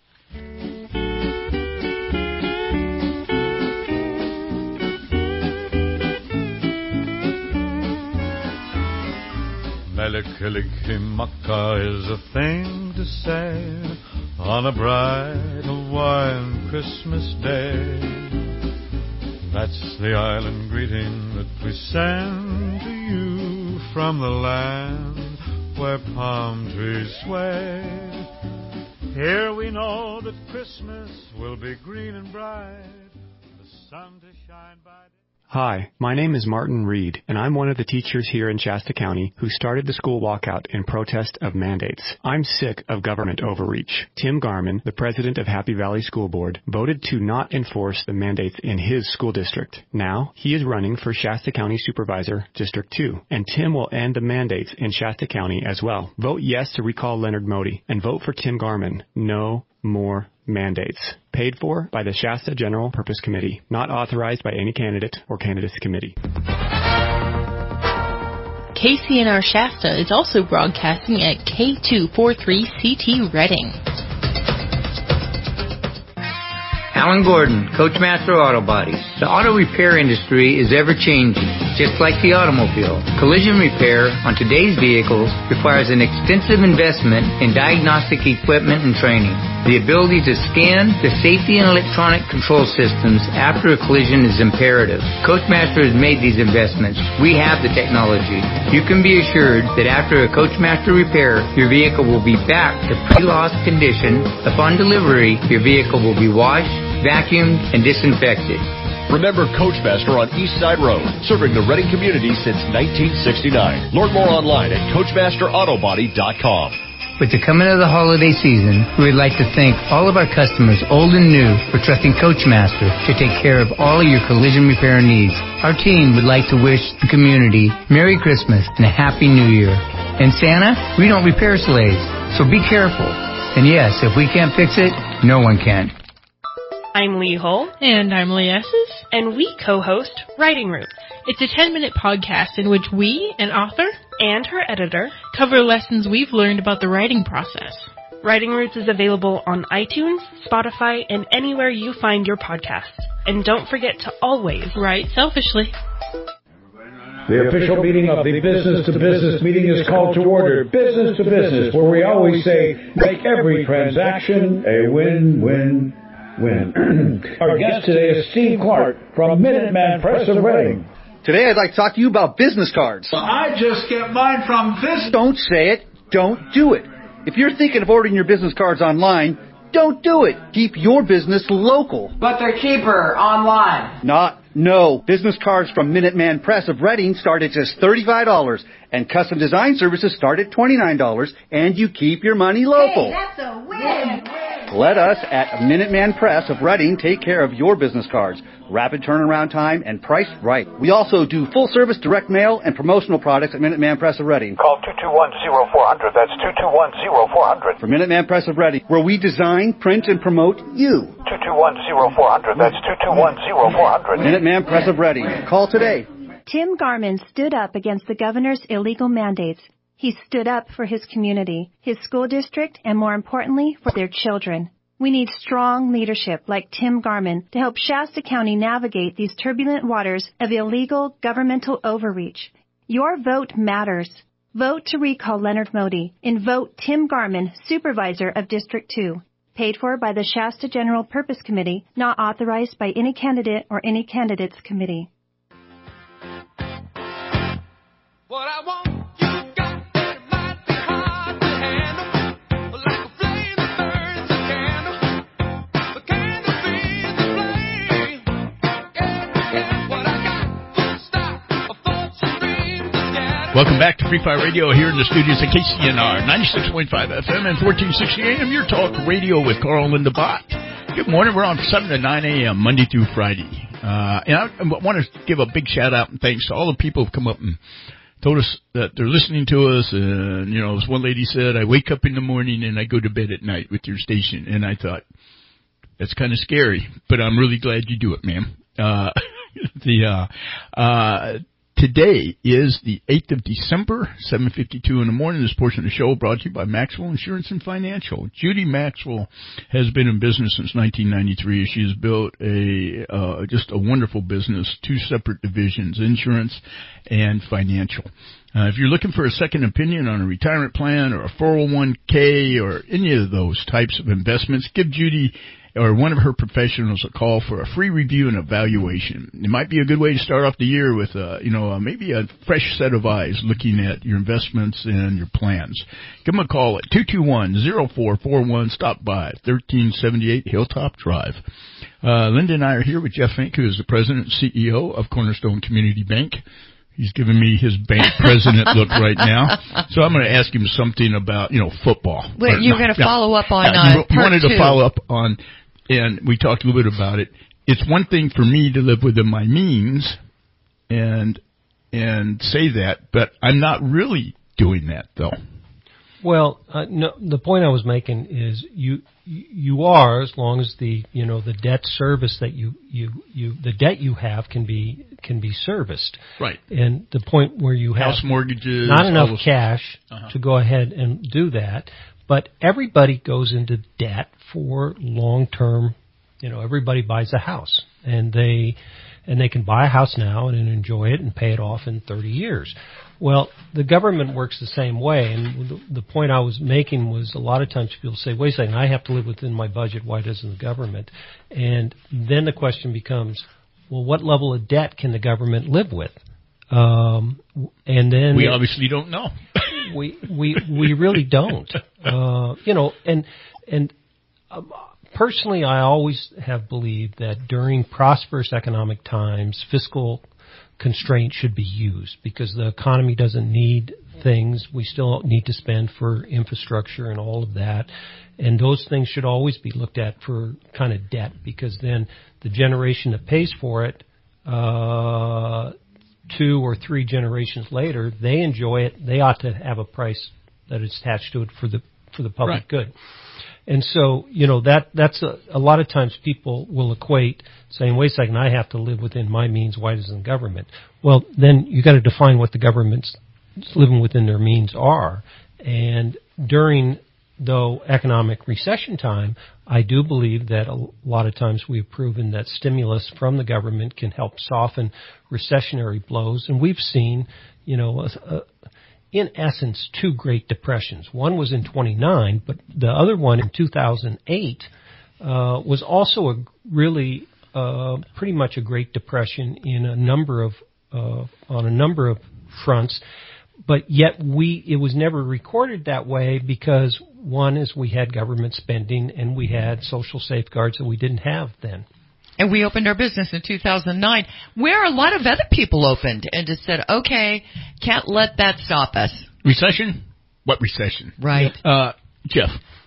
Melikilikimaka is a thing to say on a bright Hawaiian Christmas day. That's the island greeting that we send to you from the land where palm trees sway. Here we know that Christmas will be green and bright, the sun to shine by day. Hi, my name is Martin Reed, and I'm one of the teachers here in Shasta County who started the school walkout in protest of mandates. I'm sick of government overreach. Tim Garman, the president of Happy Valley School Board, voted to not enforce the mandates in his school district. Now, he is running for Shasta County Supervisor, District two, and Tim will end the mandates in Shasta County as well. Vote yes to recall Leonard Modi, and vote for Tim Garman. No more mandates. Paid for by the Shasta General Purpose Committee. Not authorized by any candidate or candidates committee. K C N R Shasta is also broadcasting at K two forty-three C T Redding. Alan Gordon, Coachmaster Auto Bodies. The auto repair industry is ever-changing, just like the automobile. Collision repair on today's vehicles requires an extensive investment in diagnostic equipment and training. The ability to scan the safety and electronic control systems after a collision is imperative. Coachmaster has made these investments. We have the technology. You can be assured that after a Coachmaster repair, your vehicle will be back to pre-loss condition. Upon delivery, your vehicle will be washed, vacuumed, and disinfected. Remember Coachmaster on East Side Road, serving the Redding community since nineteen sixty-nine. Learn more online at coachmaster auto body dot com. With the coming of the holiday season, we would like to thank all of our customers, old and new, for trusting Coachmaster to take care of all of your collision repair needs. Our team would like to wish the community Merry Christmas and a Happy New Year. And Santa, we don't repair sleighs, so be careful. And yes, if we can't fix it, no one can. I'm Lee Hull. And I'm Lee Esses. And we co-host Writing Room. It's a ten-minute podcast in which we, an author, and her editor, cover lessons we've learned about the writing process. Writing Roots is available on iTunes, Spotify, and anywhere you find your podcasts. And don't forget to always write selfishly. The official meeting of the Business to Business meeting is called to order. Business to Business, where we always say, make every transaction a win-win-win. Our guest today is Steve Clark from Minuteman Press of Reading. Today I'd like to talk to you about business cards. Well, I just get mine from this. Don't say it. Don't do it. If you're thinking of ordering your business cards online, don't do it. Keep your business local. But they're cheaper online. Not, no. Business cards from Minuteman Press of Reading start at just thirty-five dollars, and custom design services start at twenty-nine dollars, and you keep your money local. Hey, that's a win. Let us at Minuteman Press of Reading take care of your business cards. Rapid turnaround time and priced right. We also do full-service direct mail and promotional products at Minuteman Press of Reading. Call two two one, zero four zero zero. That's two two one, zero four zero zero. For Minuteman Press of Reading, where we design, print, and promote you. two two one, zero four zero zero. That's two two one, zero four zero zero. Minuteman Press of Reading. Call today. Tim Garman stood up against the governor's illegal mandates. He stood up for his community, his school district, and more importantly, for their children. We need strong leadership like Tim Garman to help Shasta County navigate these turbulent waters of illegal governmental overreach. Your vote matters. Vote to recall Leonard Modi and vote Tim Garman, Supervisor of District two. Paid for by the Shasta General Purpose Committee, not authorized by any candidate or any candidates committee. What I want. Welcome back to Free Fire Radio here in the studios at K C N R, ninety-six point five F M and fourteen sixty A M, your talk radio with Carl and Linda Bott. Good morning. We're on from seven to nine A M, Monday through Friday. Uh, and I, I want to give a big shout-out and thanks to all the people who've come up and told us that they're listening to us. And, you know, as one lady said, I wake up in the morning and I go to bed at night with your station. And I thought, that's kind of scary, but I'm really glad you do it, ma'am. Uh, the, uh, uh, Today is the eighth of December, seven fifty-two in the morning. This portion of the show brought to you by Maxwell Insurance and Financial. Judy Maxwell has been in business since nineteen ninety-three. She has built a uh, just a wonderful business, two separate divisions, insurance and financial. Uh, if you're looking for a second opinion on a retirement plan or a four oh one k or any of those types of investments, give Judy or one of her professionals a call for a free review and evaluation. It might be a good way to start off the year with, uh, you know, uh, maybe a fresh set of eyes looking at your investments and your plans. Give them a call at two two one, zero four four one. Stop by, thirteen seventy-eight Hilltop Drive. Uh, Linda and I are here with Jeff Fink, who is the president and C E O of Cornerstone Community Bank. He's giving me his bank president look right now. So I'm going to ask him something about, you know, football. Wait, you're no, going to no, follow up on no, uh, you, you part wanted two. to follow up on, and we talked a little bit about it. It's one thing for me to live within my means and and say that, but I'm not really doing that, though. Well, uh, no, the point I was making is you you are, as long as the you know the debt service that you you, you the debt you have can be can be serviced. Right. And the point where you have house mortgages, not enough those, cash uh-huh. to go ahead and do that, but everybody goes into debt for long term. You know, everybody buys a house, and they and they can buy a house now and enjoy it and pay it off in thirty years. Well, the government works the same way, and the, the point I was making was a lot of times people say, wait a second, I have to live within my budget, why doesn't the government? And then the question becomes, well, what level of debt can the government live with? Um, and then we obviously don't know. we we we really don't. Uh, you know, and and uh, personally, I always have believed that during prosperous economic times, fiscal constraint should be used because the economy doesn't need things. We still need to spend for infrastructure and all of that. And those things should always be looked at for kind of debt because then the generation that pays for it, uh, two or three generations later, they enjoy it. They ought to have a price that is attached to it for the, for the public right. good. And so, you know, that that's a, a lot of times people will equate saying, wait a second, I have to live within my means. Why doesn't the government? Well, then you got to define what the government's living within their means are. And during though economic recession time, I do believe that a lot of times we've proven that stimulus from the government can help soften recessionary blows. And we've seen, you know, a, a, in essence, two Great Depressions. One was in twenty-nine, but the other one in two thousand eight uh, was also a really uh, pretty much a Great Depression in a number of uh, on a number of fronts. But yet we, it was never recorded that way because one is we had government spending and we had social safeguards that we didn't have then. And we opened our business in two thousand nine, where a lot of other people opened and just said, okay, can't let that stop us. Recession? What recession? Right. Uh, Jeff,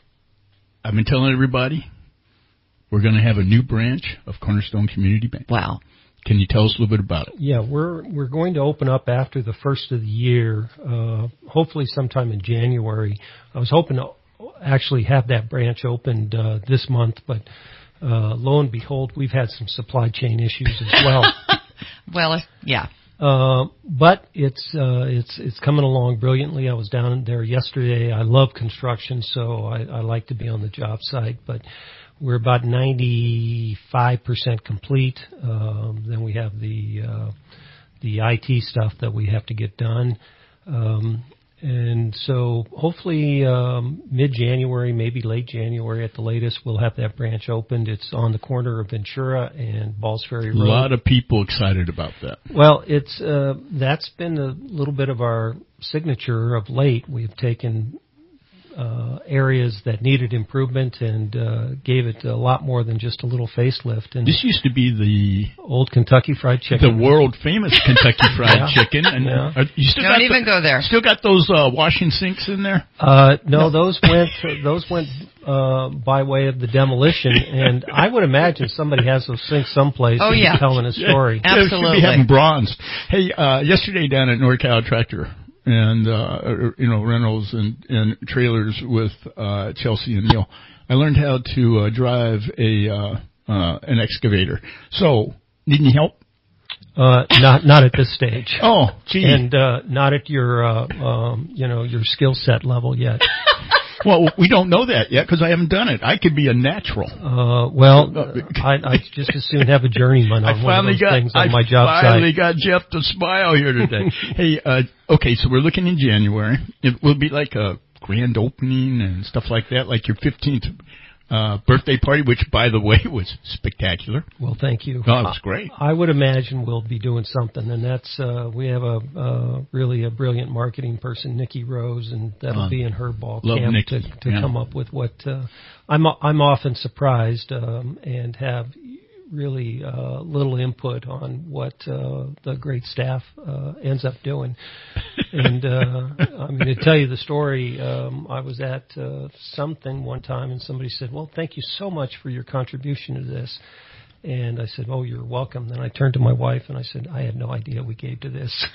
I've been telling everybody we're going to have a new branch of Cornerstone Community Bank. Wow. Can you tell us a little bit about it? Yeah, we're we're going to open up after the first of the year, uh, hopefully sometime in January. I was hoping to actually have that branch opened uh, this month, but uh, lo and behold, we've had some supply chain issues as well. Well, yeah. Uh, but it's uh, it's it's coming along brilliantly. I was down there yesterday. I love construction, so I, I like to be on the job site, but we're about ninety-five percent complete. Um, then we have the uh, the I T stuff that we have to get done. Um, and so hopefully um, mid-January, maybe late January at the latest, we'll have that branch opened. It's on the corner of Ventura and Balls Ferry Road. A lot of people excited about that. Well, it's uh, that's been a little bit of our signature of late. We've taken Uh, areas that needed improvement and uh, gave it a lot more than just a little facelift. And this used to be the old Kentucky Fried Chicken, the world famous Kentucky Fried yeah. Chicken. And yeah. are, you still don't got even the, go there. Still got those uh, washing sinks in there? Uh, no, no, those went those went uh, by way of the demolition, and I would imagine somebody has those sinks someplace. Oh yeah, telling a story. Yeah, absolutely. They should be having bronze. Hey, uh, yesterday down at NorCal Tractor. And, uh, you know, rentals and, and trailers with, uh, Chelsea and Neil. I learned how to, uh, drive a, uh, uh, an excavator. So, need any help? Uh, not, not at this stage. Oh, gee. And, uh, not at your, uh, um, you know, your skill set level yet. Well, we don't know that yet because I haven't done it. I could be a natural. Uh, well, I, I just as soon have a journeyman on I one of those got, things on I my job site. I finally got Jeff to smile here today. Hey, uh, okay, so we're looking in January. It will be like a grand opening and stuff like that, like your fifteenth uh, birthday party, which, by the way, was spectacular. Well, thank you. Oh, it was great. I, I would imagine we'll be doing something, and that's uh, we have a uh, really a brilliant marketing person, Nikki Rose, and that'll uh, be in her ball camp Nikki. to, to yeah. come up with what uh, I'm. I'm often surprised um, and have really uh, little input on what uh, the great staff uh, ends up doing. And uh, I mean, to tell you the story, um, I was at uh, something one time, and somebody said, "Well, thank you so much for your contribution to this." And I said, "Oh, you're welcome." Then I turned to my wife and I said, "I had no idea we gave to this."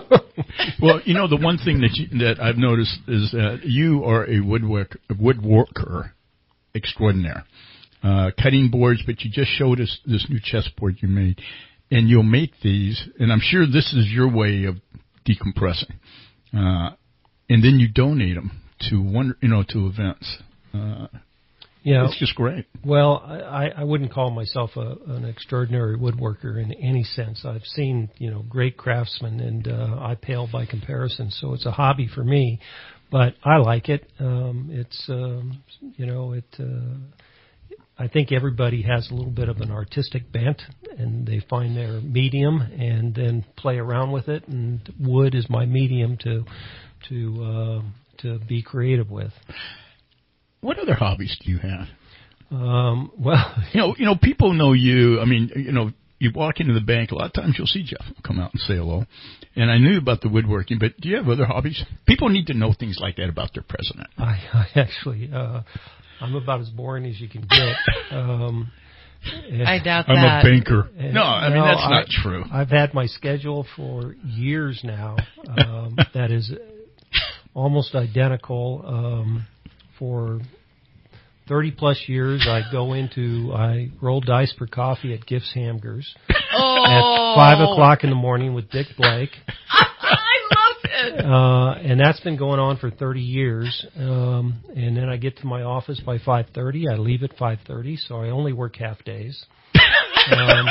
Well, you know, the one thing that you, that I've noticed is that you are a woodwork a woodworker extraordinaire. Uh, cutting boards, but you just showed us this new chessboard you made, and you'll make these, and I'm sure this is your way of decompressing, uh, and then you donate them to one, you know, to events. Uh, yeah, it's just great. Well, I, I wouldn't call myself a, an extraordinary woodworker in any sense. I've seen, you know, great craftsmen, and uh, I pale by comparison. So it's a hobby for me, but I like it. Um, it's, um, you know, it. Uh, I think everybody has a little bit of an artistic bent, and they find their medium and then play around with it. And wood is my medium to to uh, to be creative with. What other hobbies do you have? Um, well, you know, you know, people know you. I mean, you know, you walk into the bank. A lot of times, you'll see Jeff come out and say hello. And I knew about the woodworking, but do you have other hobbies? People need to know things like that about their president. I, I actually. Uh, I'm about as boring as you can get. Um, I doubt I'm that. I'm a banker. No, I mean, no, that's I, not true. I've had my schedule for years now. Um, that is almost identical. Um, for thirty plus years, I go into, I roll dice for coffee at Gift's Hamgers oh. at five o'clock in the morning with Dick Blake. I love uh, and that's been going on for thirty years. Um, and then I get to my office by five thirty. I leave at five thirty, so I only work half days. Um,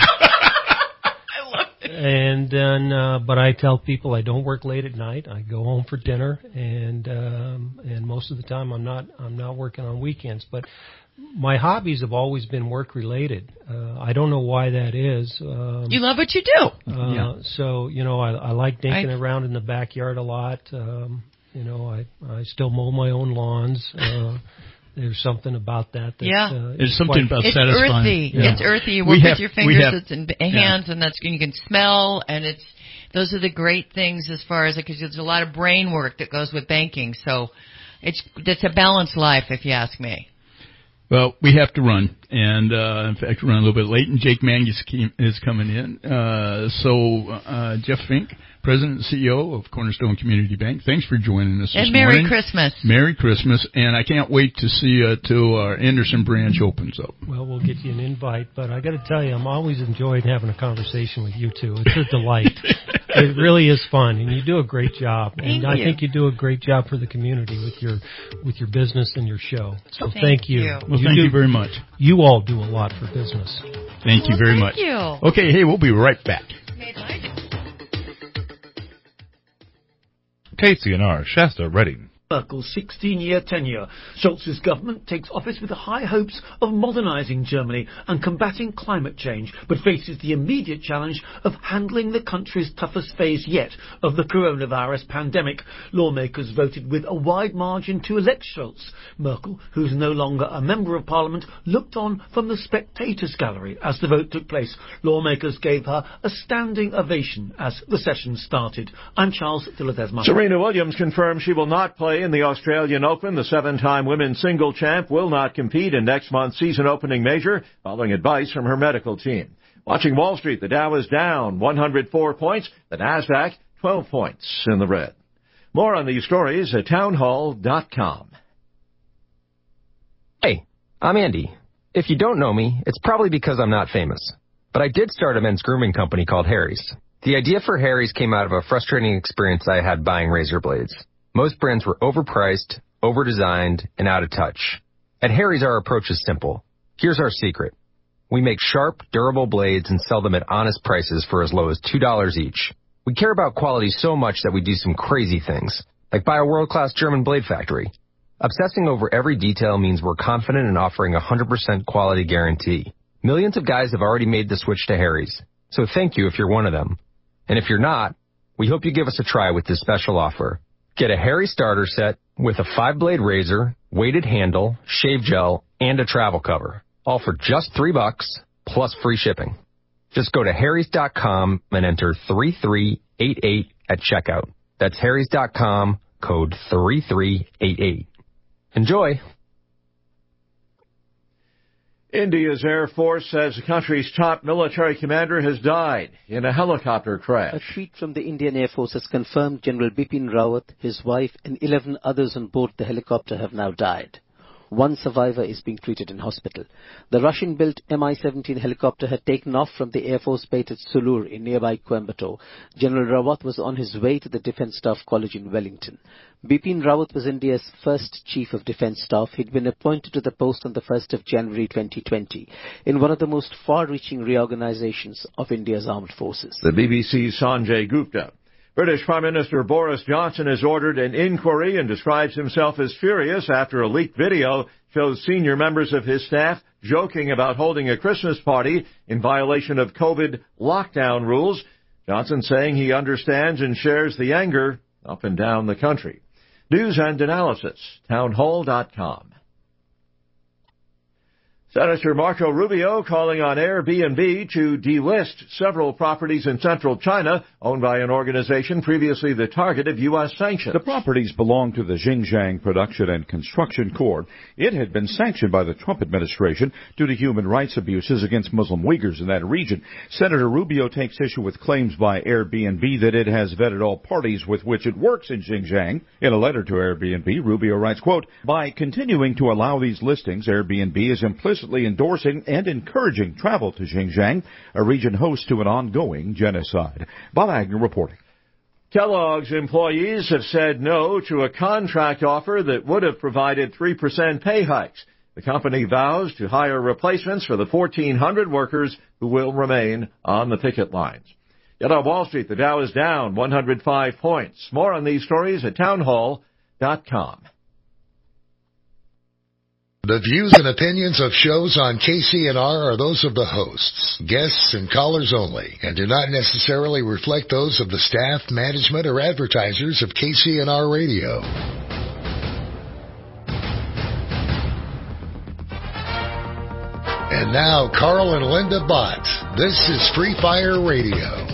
And then, uh, but I tell people I don't work late at night. I go home for dinner, and um, and most of the time I'm not I'm not working on weekends. But my hobbies have always been work related. Uh, I don't know why that is. Um, you love what you do. Uh, yeah. So you know, I, I like dinking I, around in the backyard a lot. Um, you know, I I still mow my own lawns. Uh, There's something about that. That yeah, uh, there's something about it's satisfying. Earthy. Yeah. It's earthy. You work have, with your fingers have, it's in hands, yeah. and that's you can smell. And it's those are the great things as far as because there's a lot of brain work that goes with banking. So it's it's a balanced life, if you ask me. Well, we have to run, and uh, in fact, we're running a little bit late, and Jake Mangus is coming in. Uh, so, uh, Jeff Fink, President and C E O of Cornerstone Community Bank, thanks for joining us and this Merry morning. Christmas. Merry Christmas, and I can't wait to see you till our Anderson branch opens up. Well, we'll get you an invite, but I got to tell you, I'm always enjoying having a conversation with you two. It's a delight. It really is fun, and you do a great job. Thank and I you. think you do a great job for the community with your with your business and your show. So thank, thank you. you. Well, you thank do, you very much. You all do a lot for business. Thank you well, very thank much. You. Okay, hey, we'll be right back. K C N R, Shasta, Reading. Merkel's sixteen-year tenure. Scholz's government takes office with the high hopes of modernising Germany and combating climate change, but faces the immediate challenge of handling the country's toughest phase yet of the coronavirus pandemic. Lawmakers voted with a wide margin to elect Scholz. Merkel, who's no longer a member of parliament, looked on from the spectators' gallery as the vote took place. Lawmakers gave her a standing ovation as the session started. I'm Charles Dilladesma. Serena Williams confirms she will not play in the Australian Open. The seven-time women's single champ will not compete in next month's season opening major, following advice from her medical team. Watching Wall Street, the Dow is down one hundred four points, the Nasdaq twelve points in the red. More on these stories at townhall dot com. Hey, I'm Andy. If you don't know me, it's probably because I'm not famous. But I did start a men's grooming company called Harry's. The idea for Harry's came out of a frustrating experience I had buying razor blades. Most brands were overpriced, overdesigned, and out of touch. At Harry's, our approach is simple. Here's our secret. We make sharp, durable blades and sell them at honest prices for as low as two dollars each. We care about quality so much that we do some crazy things, like buy a world-class German blade factory. Obsessing over every detail means we're confident in offering a one hundred percent quality guarantee. Millions of guys have already made the switch to Harry's, so thank you if you're one of them. And if you're not, we hope you give us a try with this special offer. Get a Harry starter set with a five-blade razor, weighted handle, shave gel, and a travel cover. All for just three bucks, plus free shipping. Just go to harrys dot com and enter three three eight eight at checkout. That's harrys dot com, code three three eight eight. Enjoy! India's Air Force says the country's top military commander has died in a helicopter crash. A tweet from the Indian Air Force has confirmed General Bipin Rawat, his wife, and eleven others on board the helicopter have now died. One survivor is being treated in hospital. The Russian-built M I seventeen helicopter had taken off from the Air Force base at Sulur in nearby Coimbatore. General Rawat was on his way to the Defence Staff College in Wellington. Bipin Rawat was India's first Chief of Defence Staff. He'd been appointed to the post on the first of January twenty twenty in one of the most far-reaching reorganizations of India's armed forces. The B B C's Sanjay Gupta. British Prime Minister Boris Johnson has ordered an inquiry and describes himself as furious after a leaked video shows senior members of his staff joking about holding a Christmas party in violation of COVID lockdown rules. Johnson saying he understands and shares the anger up and down the country. News and analysis, townhall dot com. Senator Marco Rubio calling on Airbnb to delist several properties in central China owned by an organization previously the target of U S sanctions. The properties belong to the Xinjiang Production and Construction Corps. It had been sanctioned by the Trump administration due to human rights abuses against Muslim Uyghurs in that region. Senator Rubio takes issue with claims by Airbnb that it has vetted all parties with which it works in Xinjiang. In a letter to Airbnb, Rubio writes, quote, "By continuing to allow these listings, Airbnb is implicit endorsing and encouraging travel to Xinjiang, a region host to an ongoing genocide." Bob Agnew reporting. Kellogg's employees have said no to a contract offer that would have provided three percent pay hikes. The company vows to hire replacements for the fourteen hundred workers who will remain on the picket lines. Yet on Wall Street, the Dow is down one hundred five points. More on these stories at townhall dot com. The views and opinions of shows on K C N R are those of the hosts, guests, and callers only, and do not necessarily reflect those of the staff, management, or advertisers of K C N R Radio. And now, Carl and Linda Bott. This is Free Fire Radio.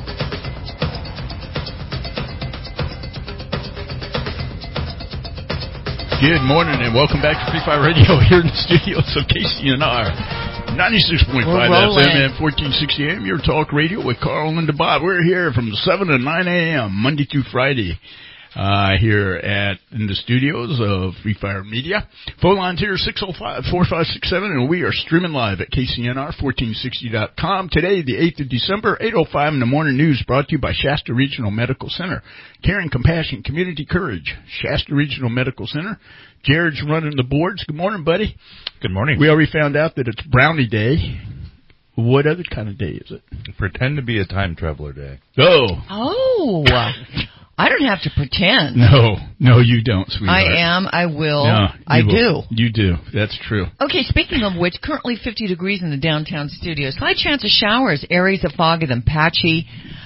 Good morning and welcome back to Free Fire Radio here in the studios of K C N R. ninety-six point five F M and fourteen sixty A M, your talk radio with Carl and Linda Bott. We're here from seven to nine A M, Monday through Friday. Uh, here at, in the studios of Free Fire Media. Phone lines here, six oh five, four five six seven, and we are streaming live at K C N R fourteen sixty dot com. Today, the eighth of December, eight oh five in the morning news, brought to you by Shasta Regional Medical Center. Caring, compassion, community courage. Shasta Regional Medical Center. Jared's running the boards. Good morning, buddy. Good morning. We already found out that it's Brownie Day. What other kind of day is it? Pretend to be a time traveler day. Oh. Oh. I don't have to pretend. No, no, you don't, sweetheart. I am. I will. No, I will. do. You do. That's true. Okay, speaking of which, currently fifty degrees in the downtown studio. Slight chance of showers, areas of fog and then patchy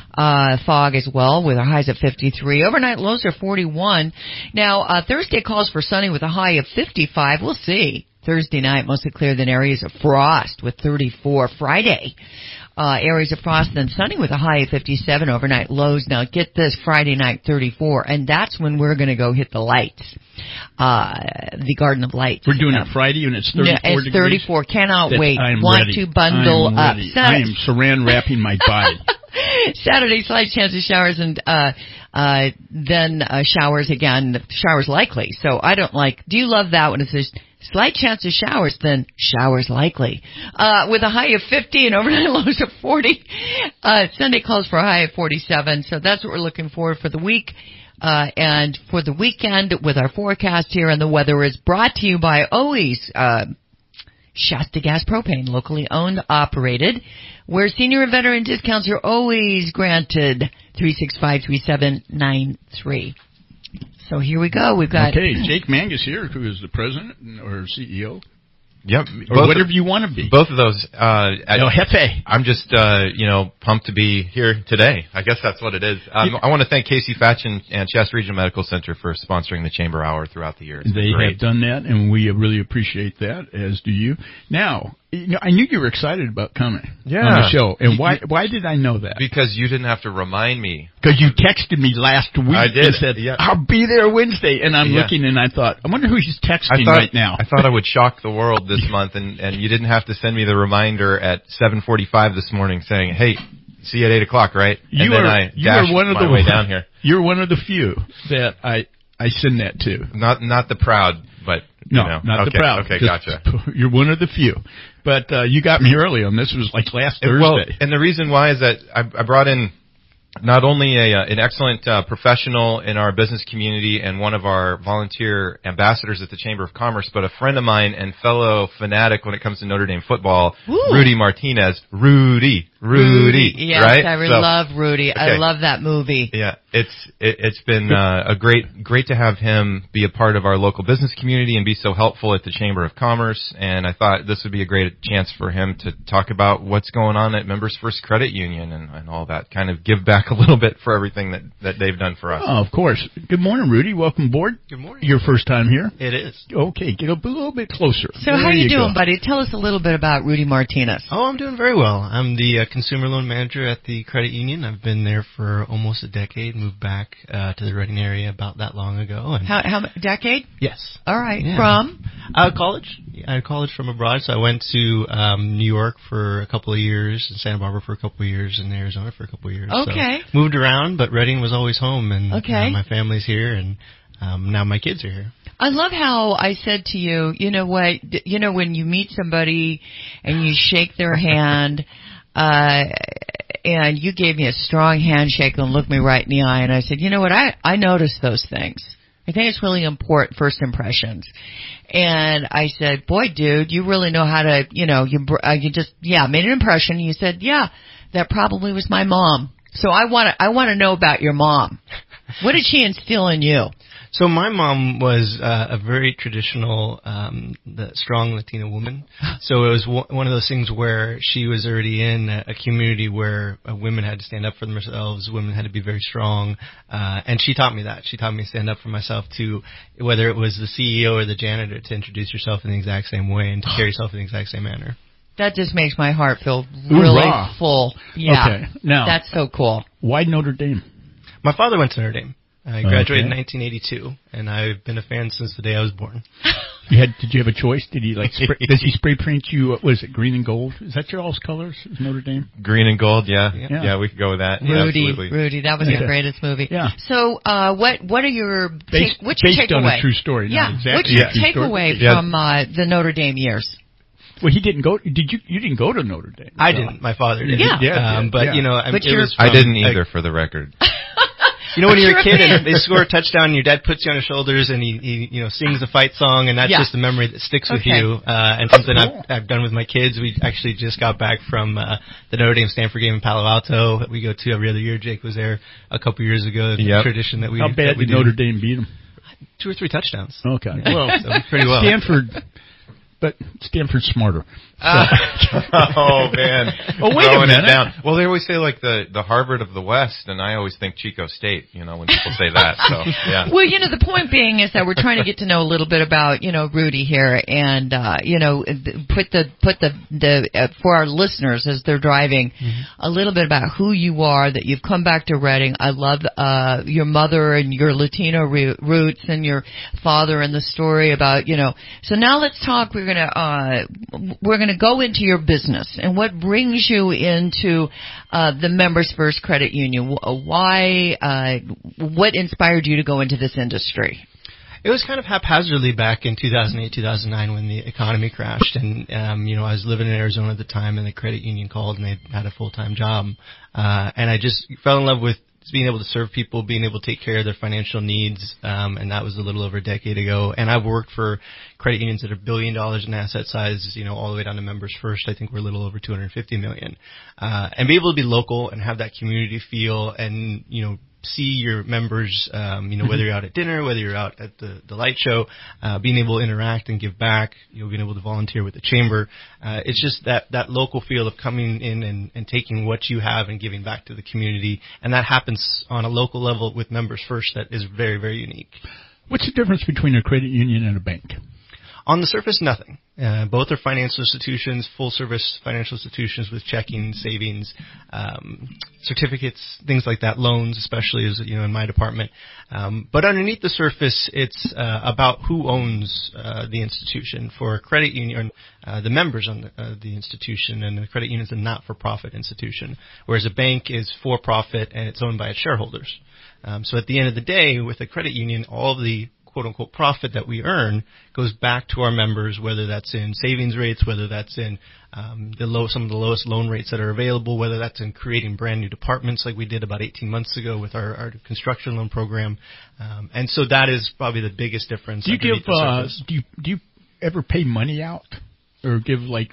uh fog as well, with our highs at fifty-three. Overnight lows are forty-one. Now, uh Thursday calls for sunny with a high of fifty-five. We'll see. Thursday night, mostly clear, then areas of frost with thirty-four. Friday, uh, areas of frost, then sunny with a high of fifty-seven. Overnight lows. Now, get this, Friday night, thirty-four. And that's when we're going to go hit the lights. Uh, the Garden of Lights. We're doing uh, it Friday, and it's thirty-four yeah, it's degrees. thirty-four. Cannot That's, wait. I'm Want ready. to bundle I'm up. ready. Saturday. I am saran wrapping my body. Saturday, slight chance of showers, and uh uh then uh, showers again. Showers likely. So I don't like. Do you love that when it says slight chance of showers, then showers likely? Uh with a high of fifty and overnight lows of forty. Uh Sunday calls for a high of forty-seven. So that's what we're looking for for the week. Uh and for the weekend, with our forecast here, and the weather is brought to you by Always uh Shasta Gas Propane, locally owned, operated, where senior and veteran discounts are always granted. three six five, three seven nine three. So here we go. We've got... Okay, Jake Mangus here, who is the president or C E O. Yep. Or both whatever of, you want to be. Both of those. Uh, no, Hefe. I'm just, uh, you know, pumped to be here today. I guess that's what it is. Um, yeah. I want to thank Casey Fatch and, and Shasta Regional Medical Center for sponsoring the Chamber Hour throughout the year. It's they great. have done that, and we really appreciate that, as do you. Now, you know, I knew you were excited about coming yeah. on the show. And why Why did I know that? Because you didn't have to remind me. Because you texted me last week I did. and said, yeah. I'll be there Wednesday. And I'm yeah. looking, and I thought, I wonder who he's texting I thought, right now. I thought I would shock the world this month, and, and you didn't have to send me the reminder at seven forty-five this morning saying, hey, see you at eight o'clock, right? And you then are, I you are dashed one of my the, way down here. You're one of the few that I, I send that to. Not not the proud, but... No, you know. not okay, the proud. Okay, Just, gotcha. You're one of the few. But uh, you got me early on this. It was like last Thursday. Well, and the reason why is that I, I brought in not only a, uh, an excellent uh, professional in our business community and one of our volunteer ambassadors at the Chamber of Commerce, but a friend of mine and fellow fanatic when it comes to Notre Dame football, Ooh. Rudy Martinez. Rudy. Rudy. Yes, right? I so, love Rudy. Okay. I love that movie. Yeah, it's it, it's been uh, a great great to have him be a part of our local business community and be so helpful at the Chamber of Commerce. And I thought this would be a great chance for him to talk about what's going on at Members First Credit Union and, and all that. Kind of give back a little bit for everything that, that they've done for us. Oh, of course. Good morning, Rudy. Welcome aboard. Good morning. Your first time here? It is. Okay, get up a little bit closer. So there how are you, you doing, go. buddy? Tell us a little bit about Rudy Martinez. Oh, I'm doing very well. I'm the uh, consumer loan manager at the credit union. I've been there for almost a decade. Moved back uh, to the Reading area about that long ago. And how how decade? Yes. All right. Yeah. From? Uh, college. I had college from abroad, so I went to um, New York for a couple of years, and Santa Barbara for a couple of years, and Arizona for a couple of years. Okay. So moved around, but Reading was always home, and okay. uh, my family's here, and um, now my kids are here. I love how I said to you, you know what, you know when you meet somebody and you shake their hand, uh, and you gave me a strong handshake and looked me right in the eye, and I said, you know what, I, I noticed those things. I think it's really important, first impressions. And I said, boy, dude, you really know how to, you know, you, uh, you just, yeah, made an impression. You said, yeah, that probably was my mom. So I want to, I want to know about your mom. What did she instill in you? So my mom was uh, a very traditional, um, the strong Latina woman. So it was w- one of those things where she was already in a, a community where uh, women had to stand up for themselves, women had to be very strong, uh, and she taught me that. She taught me to stand up for myself to, whether it was the C E O or the janitor, to introduce yourself in the exact same way and to carry yourself in the exact same manner. That just makes my heart feel really Hoorah. full. Yeah, okay. Now, that's so cool. Why Notre Dame? My father went to Notre Dame. I graduated okay. in nineteen eighty-two, and I've been a fan since the day I was born. You had? Did you have a choice? Did he like? Spray, does he spray print you? What was it, green and gold? Is that your all's colors? Is Notre Dame? Green and gold. Yeah, yeah. yeah. We could go with that. Rudy, yeah, absolutely. Rudy, that was yeah. the greatest movie. Yeah. So, uh, what what are your based, take, what's your based takeaway? on a true story? Yeah. Not exactly What's your yeah. takeaway yeah. from uh, the Notre Dame years? Well, he didn't go. Did you? You didn't go to Notre Dame? I so. didn't. My father did. Yeah. yeah um, but yeah. you know, I, but it was I didn't from, either, uh, for the record. You know, when you're a kid You're a and they score a touchdown and your dad puts you on his shoulders and he, he you know, sings the fight song, and that's yeah. just a memory that sticks with okay. you. Uh, and something cool. I've, I've done with my kids. We actually just got back from, uh, the Notre Dame Stanford game in Palo Alto that we go to every other year. Jake was there a couple years ago. It's yep. a tradition that we, How bad that we did do. Notre Dame beat them? Two or three touchdowns. Okay. Yeah. Well, so pretty well. Stanford, but Stanford's smarter. So. Uh, oh man! Oh wait Throwing a minute. It down. Well, they always say like the the Harvard of the West, and I always think Chico State. You know, when people say that. So yeah. Well, you know, the point being is that we're trying to get to know a little bit about, you know, Rudy here, and uh, you know, put the put the the uh, for our listeners as they're driving, mm-hmm. a little bit about who you are. That you've come back to Reading. I love uh, your mother and your Latino re- roots, and your father, and the story about, you know. So now let's talk. We're gonna uh, we're gonna go into your business and what brings you into uh, the Members First Credit Union. Why? Uh, what inspired you to go into this industry? It was kind of haphazardly back in two thousand eight, two thousand nine when the economy crashed, and um, you know, I was living in Arizona at the time, and the credit union called, and they had a full-time job, uh, and I just fell in love with being able to serve people, being able to take care of their financial needs, um, and that was a little over a decade ago. And I've worked for credit unions that are billion dollars in asset size, you know, all the way down to Members First. I think we're a little over two hundred fifty million. Uh, and be able to be local and have that community feel, and, you know, see your members, um, you know, whether you're out at dinner, whether you're out at the, the light show, uh, being able to interact and give back, you know, being able to volunteer with the chamber. Uh, it's just that, that local feel of coming in and, and taking what you have and giving back to the community. And that happens on a local level with Members First that is very, very unique. What's the difference between a credit union and a bank? On the surface, nothing. Uh, both are financial institutions, full-service financial institutions with checking, savings, um, certificates, things like that, loans, especially as you know in my department. Um, but underneath the surface, it's uh, about who owns uh, the institution. For a credit union, uh, the members on the, uh, the institution, and the credit union is a not-for-profit institution, whereas a bank is for-profit and it's owned by its shareholders. Um, so at the end of the day, with a credit union, all of the quote-unquote profit that we earn goes back to our members, whether that's in savings rates, whether that's in um, the low, some of the lowest loan rates that are available, whether that's in creating brand new departments like we did about eighteen months ago with our, our construction loan program. Um, and so that is probably the biggest difference. Do you give? The Uh, do you do you ever pay money out, or give like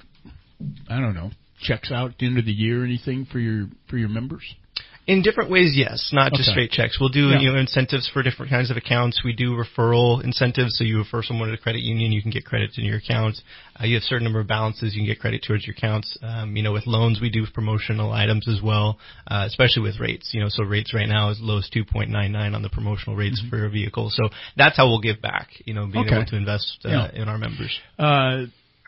I don't know checks out at the end of the year or anything for your for your members? In different ways, yes, not just Okay. straight checks. We'll do Yeah. you know incentives for different kinds of accounts. We do referral incentives, so you refer someone to the credit union, you can get credit in your account. Uh, you have a certain number of balances, you can get credit towards your accounts. Um, you know, with loans, we do promotional items as well, uh, especially with rates. You know, so rates right now is low as two point nine nine on the promotional rates mm-hmm. for your vehicle. So that's how we'll give back. You know, being Okay. able to invest uh, Yeah. in our members. Uh,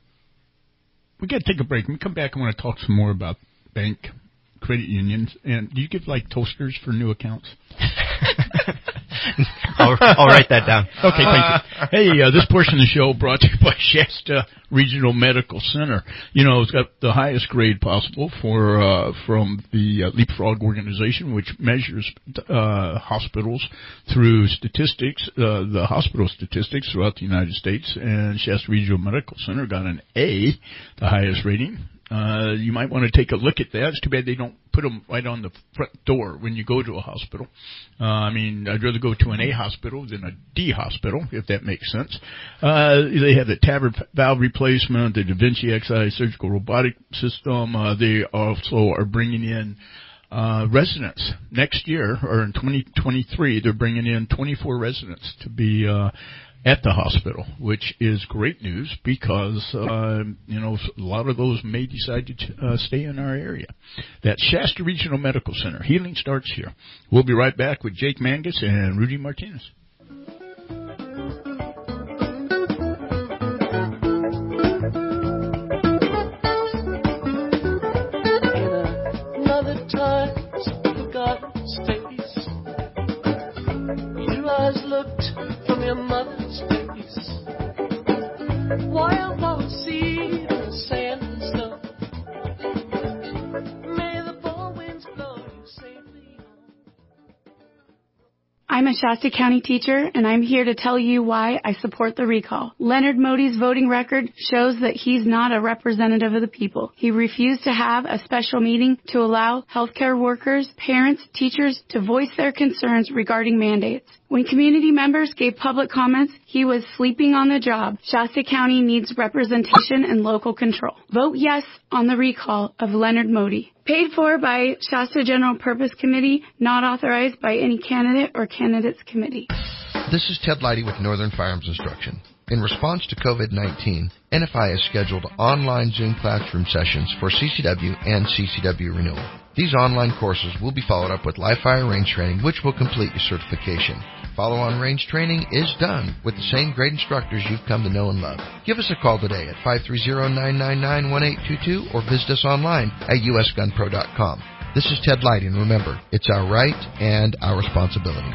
we got to take a break. When we come back, I want to talk some more about bank. Credit unions. And do you give like toasters for new accounts? I'll, I'll write that down. Okay, thank you. Hey, uh, this portion of the show brought to you by Shasta Regional Medical Center. You know, it's got the highest grade possible for uh, from the uh, Leapfrog organization, which measures uh, hospitals through statistics, uh, the hospital statistics throughout the United States. And Shasta Regional Medical Center got an A, the highest rating. Uh, you might want to take a look at that. It's too bad they don't put them right on the front door when you go to a hospital. Uh, I mean, I'd rather go to an A hospital than a D hospital, if that makes sense. Uh, they have the TAVR valve replacement, the Da Vinci X I surgical robotic system. Uh, they also are bringing in uh, residents next year, or in twenty twenty-three, they're bringing in twenty-four residents to be uh, at the hospital, which is great news because, uh, you know, a lot of those may decide to uh, stay in our area. That's Shasta Regional Medical Center. Healing starts here. We'll be right back with Jake Mangus and Rudy Martinez. Another time, forgotten space. Your eyes looked from your mother's face. Wild our seed in the sand and snow. May the fall winds blow you safely home. I'm a Shasta County teacher, and I'm here to tell you why I support the recall. Leonard Moty's voting record shows that he's not a representative of the people. He refused to have a special meeting to allow healthcare workers, parents, teachers to voice their concerns regarding mandates. When community members gave public comments, he was sleeping on the job. Shasta County needs representation and local control. Vote yes on the recall of Leonard Moty. Paid for by Shasta General Purpose Committee, not authorized by any candidate or candidates committee. This is Ted Leidy with Northern Firearms Instruction. In response to COVID nineteen, N F I has scheduled online Zoom classroom sessions for C C W and C C W renewal. These online courses will be followed up with live fire range training, which will complete your certification. Follow-on range training is done with the same great instructors you've come to know and love. Give us a call today at five three zero, nine nine nine, one eight two two or visit us online at U S gun pro dot com. This is Ted Leidy, and remember, it's our right and our responsibility.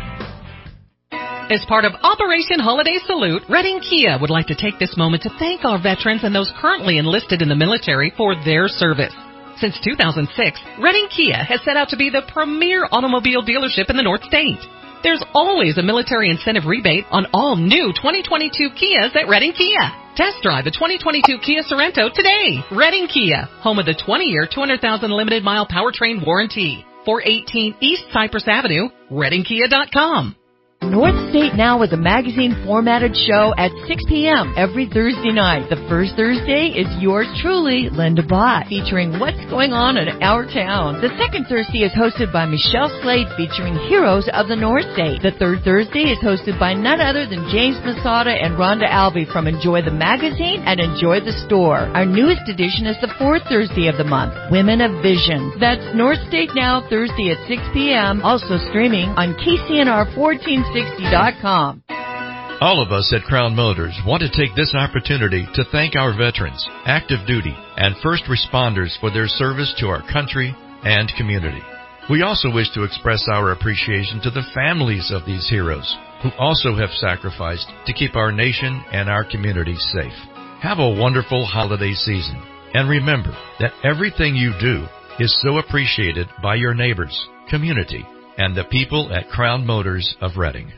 As part of Operation Holiday Salute, Redding Kia would like to take this moment to thank our veterans and those currently enlisted in the military for their service. Since two thousand six, Redding Kia has set out to be the premier automobile dealership in the North State. There's always a military incentive rebate on all new twenty twenty-two Kias at Redding Kia. Test drive the twenty twenty-two Kia Sorento today. Redding Kia, home of the twenty-year, two hundred thousand limited mile powertrain warranty. four eighteen East Cypress Avenue, redding kia dot com. North State Now is a magazine formatted show at six p.m. every Thursday night. The first Thursday is yours truly, Linda Bott, featuring what's going on in our town. The second Thursday is hosted by Michelle Slade, featuring heroes of the North State. The third Thursday is hosted by none other than James Masada and Rhonda Albee from Enjoy the Magazine and Enjoy the Store. Our newest edition is the fourth Thursday of the month, Women of Vision. That's North State Now, Thursday at six p.m., also streaming on K C N R fourteen sixty dot com. All of us at Crown Motors want to take this opportunity to thank our veterans, active duty, and first responders for their service to our country and community. We also wish to express our appreciation to the families of these heroes who also have sacrificed to keep our nation and our community safe. Have a wonderful holiday season, and remember that everything you do is so appreciated by your neighbors, community, and the people at Crown Motors of Redding.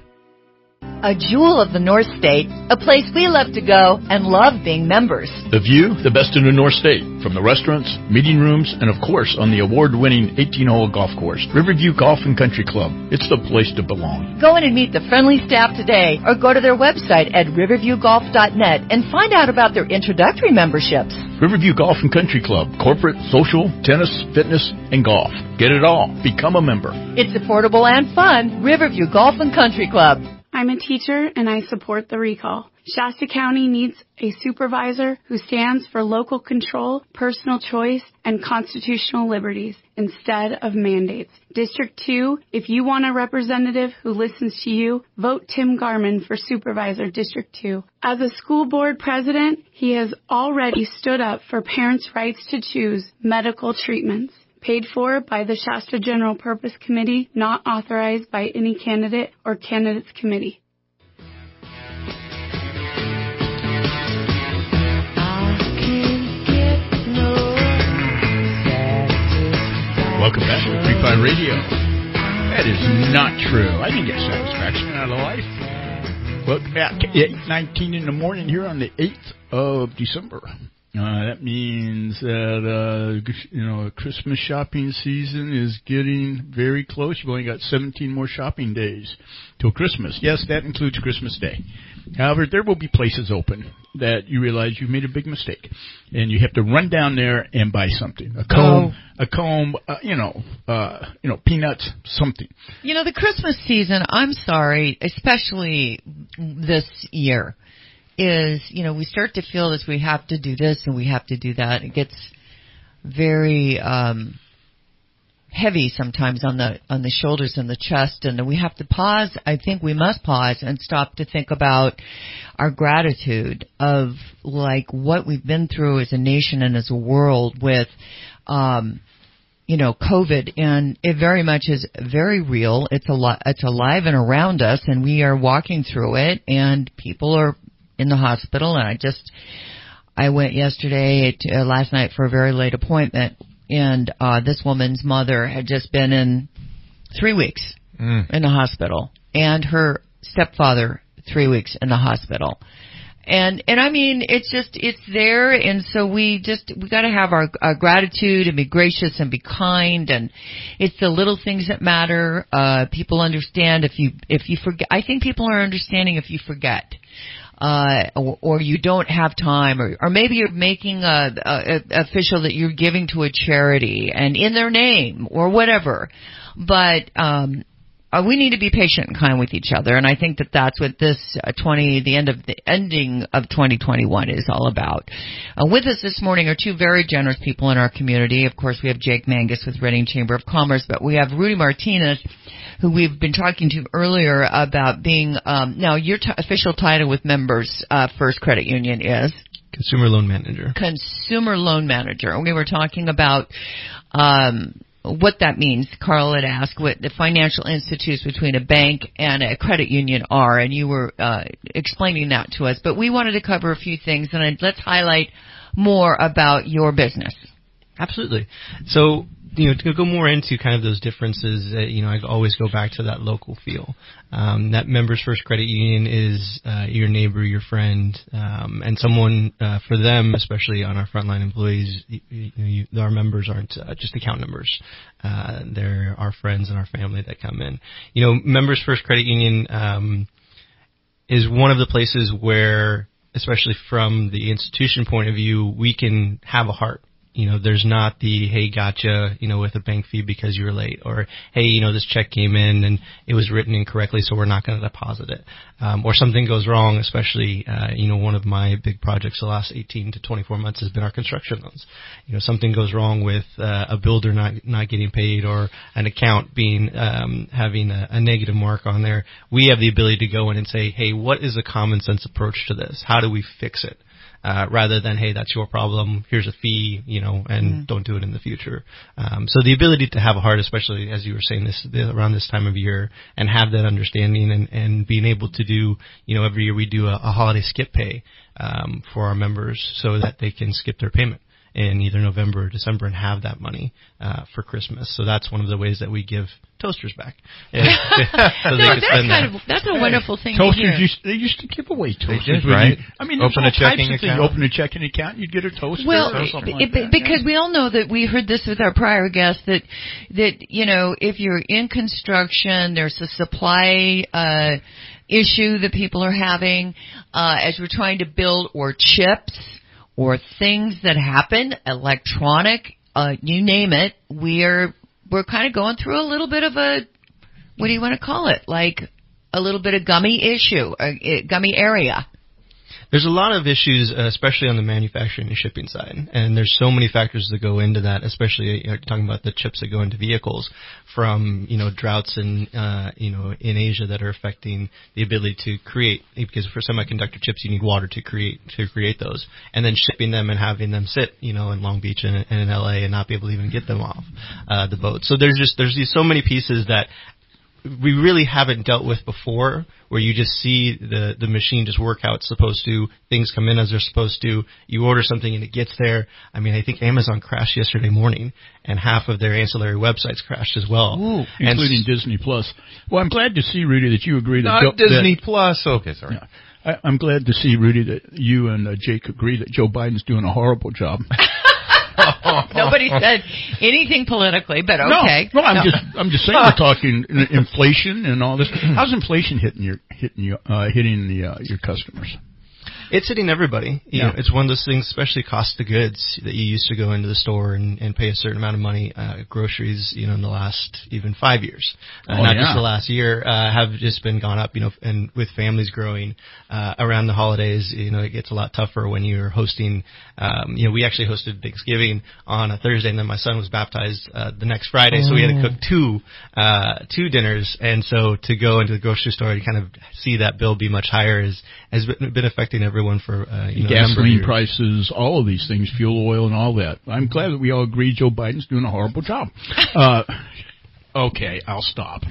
A jewel of the North State, a place we love to go and love being members. The view, the best in the North State, from the restaurants, meeting rooms, and of course on the award-winning eighteen-hole golf course, Riverview Golf and Country Club. It's the place to belong. Go in and meet the friendly staff today, or go to their website at riverview golf dot net and find out about their introductory memberships. Riverview Golf and Country Club, corporate, social, tennis, fitness, and golf. Get it all. Become a member. It's affordable and fun. Riverview Golf and Country Club. I'm a teacher, and I support the recall. Shasta County needs a supervisor who stands for local control, personal choice, and constitutional liberties instead of mandates. District two, if you want a representative who listens to you, vote Tim Garman for Supervisor District two. As a school board president, he has already stood up for parents' rights to choose medical treatments. Paid for by the Shasta General Purpose Committee, not authorized by any candidate or candidates committee. Welcome back to Free Pie Radio. That is not true. I didn't get satisfaction out of life. Welcome back at eight nineteen in the morning here on the eighth of December. Uh, that means that, uh, you know, Christmas shopping season is getting very close. You've only got seventeen more shopping days till Christmas. Yes, that includes Christmas Day. However, there will be places open that you realize you've made a big mistake, and you have to run down there and buy something. A comb, oh. a comb, uh, you know, uh, you know, peanuts, something. You know, the Christmas season, I'm sorry, especially this year, is, you know, we start to feel this, we have to do this and we have to do that. It gets very um, heavy sometimes on the on the shoulders and the chest, and we have to pause. I think we must pause and stop to think about our gratitude of, like, what we've been through as a nation and as a world with, um, you know, COVID, and it very much is very real. It's a li- it's alive and around us, and we are walking through it, and people are in the hospital. And I just, I went yesterday, to, uh, last night for a very late appointment, and uh, this woman's mother had just been in three weeks mm. in the hospital, and her stepfather three weeks in the hospital. And, and I mean, it's just, it's there, and so we just, we gotta have our, our gratitude and be gracious and be kind, and it's the little things that matter. Uh, people understand if you, if you forget, I think people are understanding if you forget. Uh, or, or you don't have time, or, or maybe you're making a, a, a official that you're giving to a charity and in their name or whatever. But, um, uh, we need to be patient and kind with each other. And I think that that's what this uh, twenty, the end of the ending of twenty twenty-one is all about. Uh, with us this morning are two very generous people in our community. Of course, we have Jake Mangus with Reading Chamber of Commerce, but we have Rudy Martinez, who we've been talking to earlier about being, um, now your t- official title with Members uh, First Credit Union is? Consumer Loan Manager. Consumer Loan Manager. We were talking about um, what that means. Carl had asked what the financial institutes between a bank and a credit union are, and you were uh, explaining that to us. But we wanted to cover a few things, and let's highlight more about your business. Absolutely. So, you know, to go more into kind of those differences, uh, you know, I always go back to that local feel. Um, that Members First Credit Union is uh, your neighbor, your friend, um, and someone uh, for them, especially on our frontline employees. You, you, you, our members aren't uh, just account numbers; uh, they're our friends and our family that come in. You know, Members First Credit Union um, is one of the places where, especially from the institution point of view, we can have a heart. You know, there's not the, hey, gotcha, you know, with a bank fee because you were late, or, hey, you know, this check came in and it was written incorrectly, so we're not going to deposit it. Um, or something goes wrong, especially, uh, you know, one of my big projects the last eighteen to twenty-four months has been our construction loans. You know, something goes wrong with uh, a builder not not getting paid, or an account being, um, having a, a negative mark on there. We have the ability to go in and say, hey, what is a common sense approach to this? How do we fix it? Uh, rather than, hey, that's your problem, here's a fee, you know, and mm-hmm. don't do it in the future. Um, so the ability to have a heart, especially as you were saying this, around this time of year, and have that understanding, and, and being able to do, you know, every year we do a, a holiday skip pay, um, for our members so that they can skip their payment in either November or December and have that money, uh, for Christmas. So that's one of the ways that we give toasters back. so no, that's kind that. of, that's a wonderful thing toasters to hear. Used, they used to give away toasters. They did, right? You, I mean, open a checking account. Open a checking account, you'd get a toaster well, or something it, like that. Because yeah. we all know that we heard this with our prior guest, that, that, you know, if you're in construction, there's a supply, uh, issue that people are having, uh, as we're trying to build, or chips, or things that happen, electronic, uh, you name it, we're, we're kind of going through a little bit of a, what do you want to call it? Like a little bit of gummy issue, a, a gummy area. There's a lot of issues, uh, especially on the manufacturing and shipping side, and there's so many factors that go into that, especially uh, talking about the chips that go into vehicles, from, you know, droughts in, uh, you know, in Asia that are affecting the ability to create, because for semiconductor chips you need water to create, to create those, and then shipping them and having them sit, you know, in Long Beach and, and in L A and not be able to even get them off, uh, the boat. So there's just, there's these so many pieces that we really haven't dealt with before, where you just see the, the machine just work how it's supposed to, things come in as they're supposed to, you order something and it gets there. I mean, I think Amazon crashed yesterday morning, and half of their ancillary websites crashed as well. Ooh, including and, Disney Plus. Well, I'm glad to see, Rudy, that you agree that... Not do, Disney that, Plus, okay, sorry. Yeah. I, I'm glad to see, Rudy, that you and uh, Jake agree that Joe Biden's doing a horrible job. Nobody said anything politically, but okay. No, no I'm no. just I'm just saying we're talking inflation and all this. How's inflation hitting your hitting you uh, hitting the uh, your customers? It's hitting everybody. You Yeah. know, it's one of those things, especially cost of goods, that you used to go into the store and, and pay a certain amount of money. Uh, groceries, you know, in the last even five years, uh, Oh, not yeah. just the last year, uh, have just been gone up. You know, and with families growing uh, around the holidays, you know, it gets a lot tougher when you're hosting. Um, you know, we actually hosted Thanksgiving on a Thursday, and then my son was baptized uh, the next Friday, so we had to cook two uh, two dinners. And so to go into the grocery store and kind of see that bill be much higher is has been affecting everyone for uh, you know, a number of Gasoline years. prices, all of these things, fuel oil and all that. I'm glad that we all agree Joe Biden's doing a horrible job. Uh, okay, I'll stop.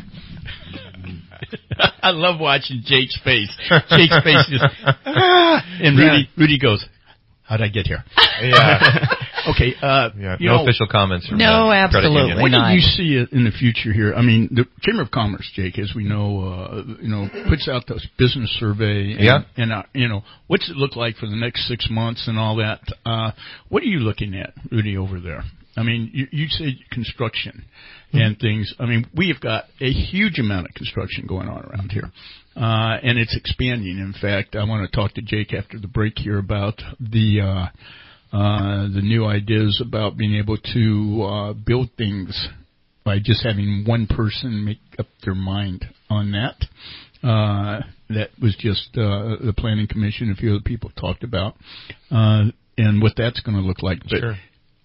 I love watching Jake's face. Jake's face is, ah, and Rudy, Rudy goes, how'd I get here? Yeah. Okay. Uh, yeah, you no know, official comments from No, the absolutely credit union. What not. do you see it in the future here? I mean, the Chamber of Commerce, Jake, as we know, uh, you know, puts out this business survey. And, Yeah. And, uh, you know, what's it look like for the next six months and all that? Uh, what are you looking at, Rudy, over there? I mean, you, you said construction and mm-hmm. things. I mean, we have got a huge amount of construction going on around here. Uh, and it's expanding. In fact, I want to talk to Jake after the break here about the, uh, uh, the new ideas about being able to, uh, build things by just having one person make up their mind on that. Uh, that was just, uh, the Planning Commission, a few other people talked about, uh, and what that's going to look like. But sure.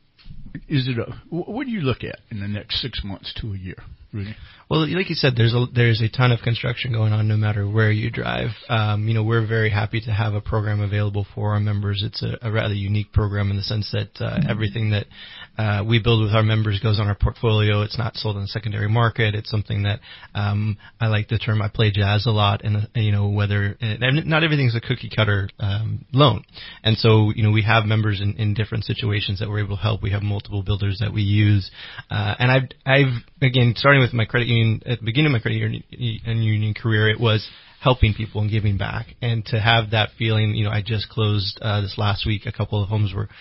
Is it a, what do you look at in the next six months to a year, Rudy? Well, like you said, there's a there's a ton of construction going on no matter where you drive. Um, you know, we're very happy to have a program available for our members. It's a, a rather unique program in the sense that uh, mm-hmm. everything that uh, we build with our members goes on our portfolio. It's not sold in the secondary market. It's something that um, I like the term. I play jazz a lot, and you know, whether and not everything's a cookie cutter um, loan. And so, you know, we have members in, in different situations that we're able to help. We have multiple builders that we use, uh, and I've I've again starting with my credit union. At the beginning of my credit union, union career, it was helping people and giving back. And to have that feeling, you know, I just closed uh, this last week a couple of homes where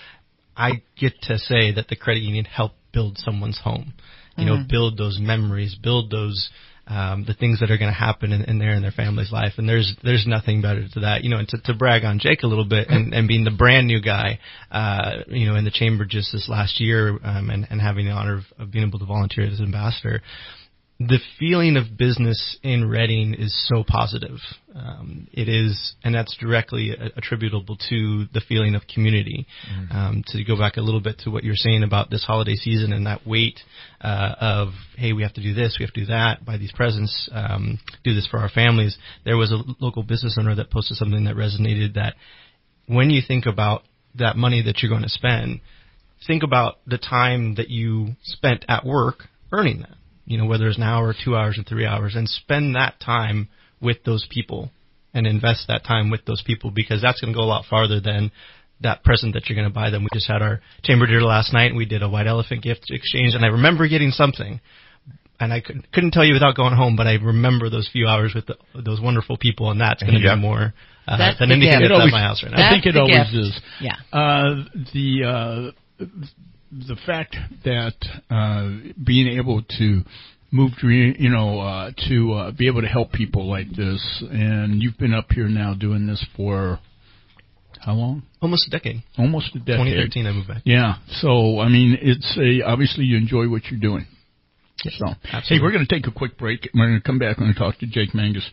I get to say that the credit union helped build someone's home. You mm-hmm. know, build those memories, build those um, the things that are going to happen in, in their and their family's life. And there's there's nothing better to that. You know, and to, to brag on Jake a little bit and, and being the brand new guy, uh, you know, in the chamber just this last year, um, and, and having the honor of, of being able to volunteer as ambassador. The feeling of business in Reading is so positive. Um, it is, and that's directly attributable to the feeling of community. Mm-hmm. Um, to go back a little bit to what you're saying about this holiday season and that weight uh, of, hey, we have to do this, we have to do that, buy these presents, um, do this for our families. There was a local business owner that posted something that resonated, that when you think about that money that you're going to spend, think about the time that you spent at work earning that. You know, whether it's an hour, two hours, or three hours, and spend that time with those people and invest that time with those people, because that's going to go a lot farther than that present that you're going to buy them. We just had our chamber dinner last night, and we did a white elephant gift exchange, and I remember getting something, and I couldn't, couldn't tell you without going home, but I remember those few hours with the, those wonderful people, and that's going to yep. be more uh, than anything that's at my house right now. I think it always gift. is. Yeah. Uh, the uh, the fact that uh, being able to move, you know, uh, to uh, be able to help people like this, and you've been up here now doing this for how long? Almost a decade. Almost a decade. twenty thirteen, I moved back. Yeah. So, I mean, it's a, obviously you enjoy what you're doing. Yes, so, absolutely. Hey, we're going to take a quick break. We're going to come back and talk to Jake Mangus.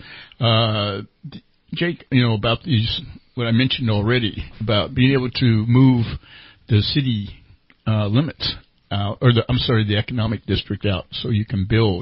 Uh, Jake, you know, about these, what I mentioned already, about being able to move the city uh, limits out, or the, I'm sorry, the economic district out, so you can build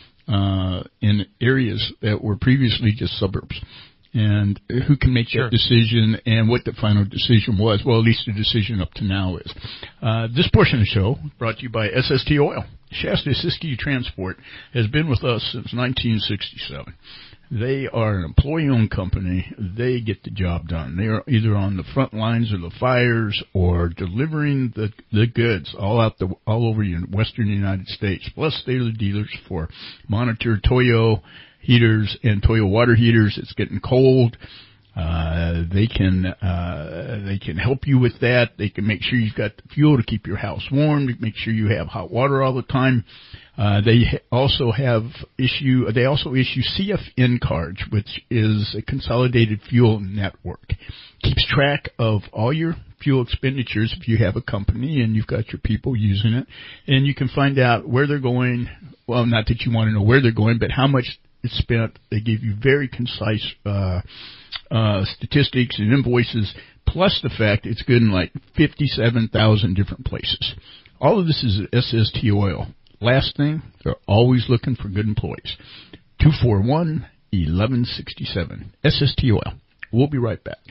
uh, in areas that were previously just suburbs. And who can make sure. that decision, and what the final decision was? Well, at least the decision up to now is. Uh, this portion of the show brought to you by S S T Oil. Shasta Siskiyou Transport has been with us since nineteen sixty-seven. They are an employee-owned company. They get the job done. They are either on the front lines of the fires or delivering the the goods all out the all over the western United States. Plus, they're the dealers for Monitor, Toyo heaters, and Toyo water heaters. It's getting cold. Uh, they can, uh, they can help you with that. They can make sure you've got the fuel to keep your house warm, to make sure you have hot water all the time. Uh, they also have issue, they also issue C F N cards, which is a consolidated fuel network. Keeps track of all your fuel expenditures if you have a company and you've got your people using it. And you can find out where they're going. Well, not that you want to know where they're going, but how much is spent. They give you very concise, uh, uh, statistics and invoices, plus the fact it's good in like fifty-seven thousand different places. All of this is at S S T Oil. Last thing, they're always looking for good employees. two four one, one one six seven. S S T Oil. We'll be right back.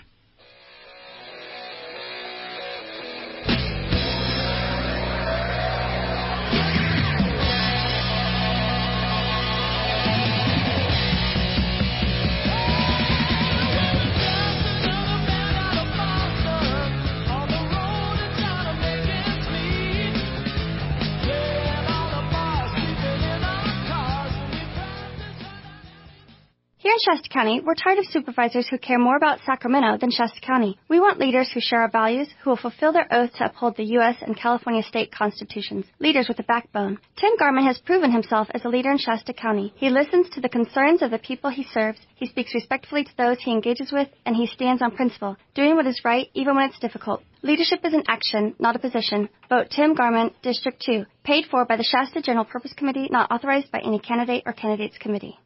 Here in Shasta County, we're tired of supervisors who care more about Sacramento than Shasta County. We want leaders who share our values, who will fulfill their oath to uphold the U S and California state constitutions. Leaders with a backbone. Tim Garman has proven himself as a leader in Shasta County. He listens to the concerns of the people he serves, he speaks respectfully to those he engages with, and he stands on principle, doing what is right even when it's difficult. Leadership is an action, not a position. Vote Tim Garman, District two. Paid for by the Shasta General Purpose Committee, not authorized by any candidate or candidates committee.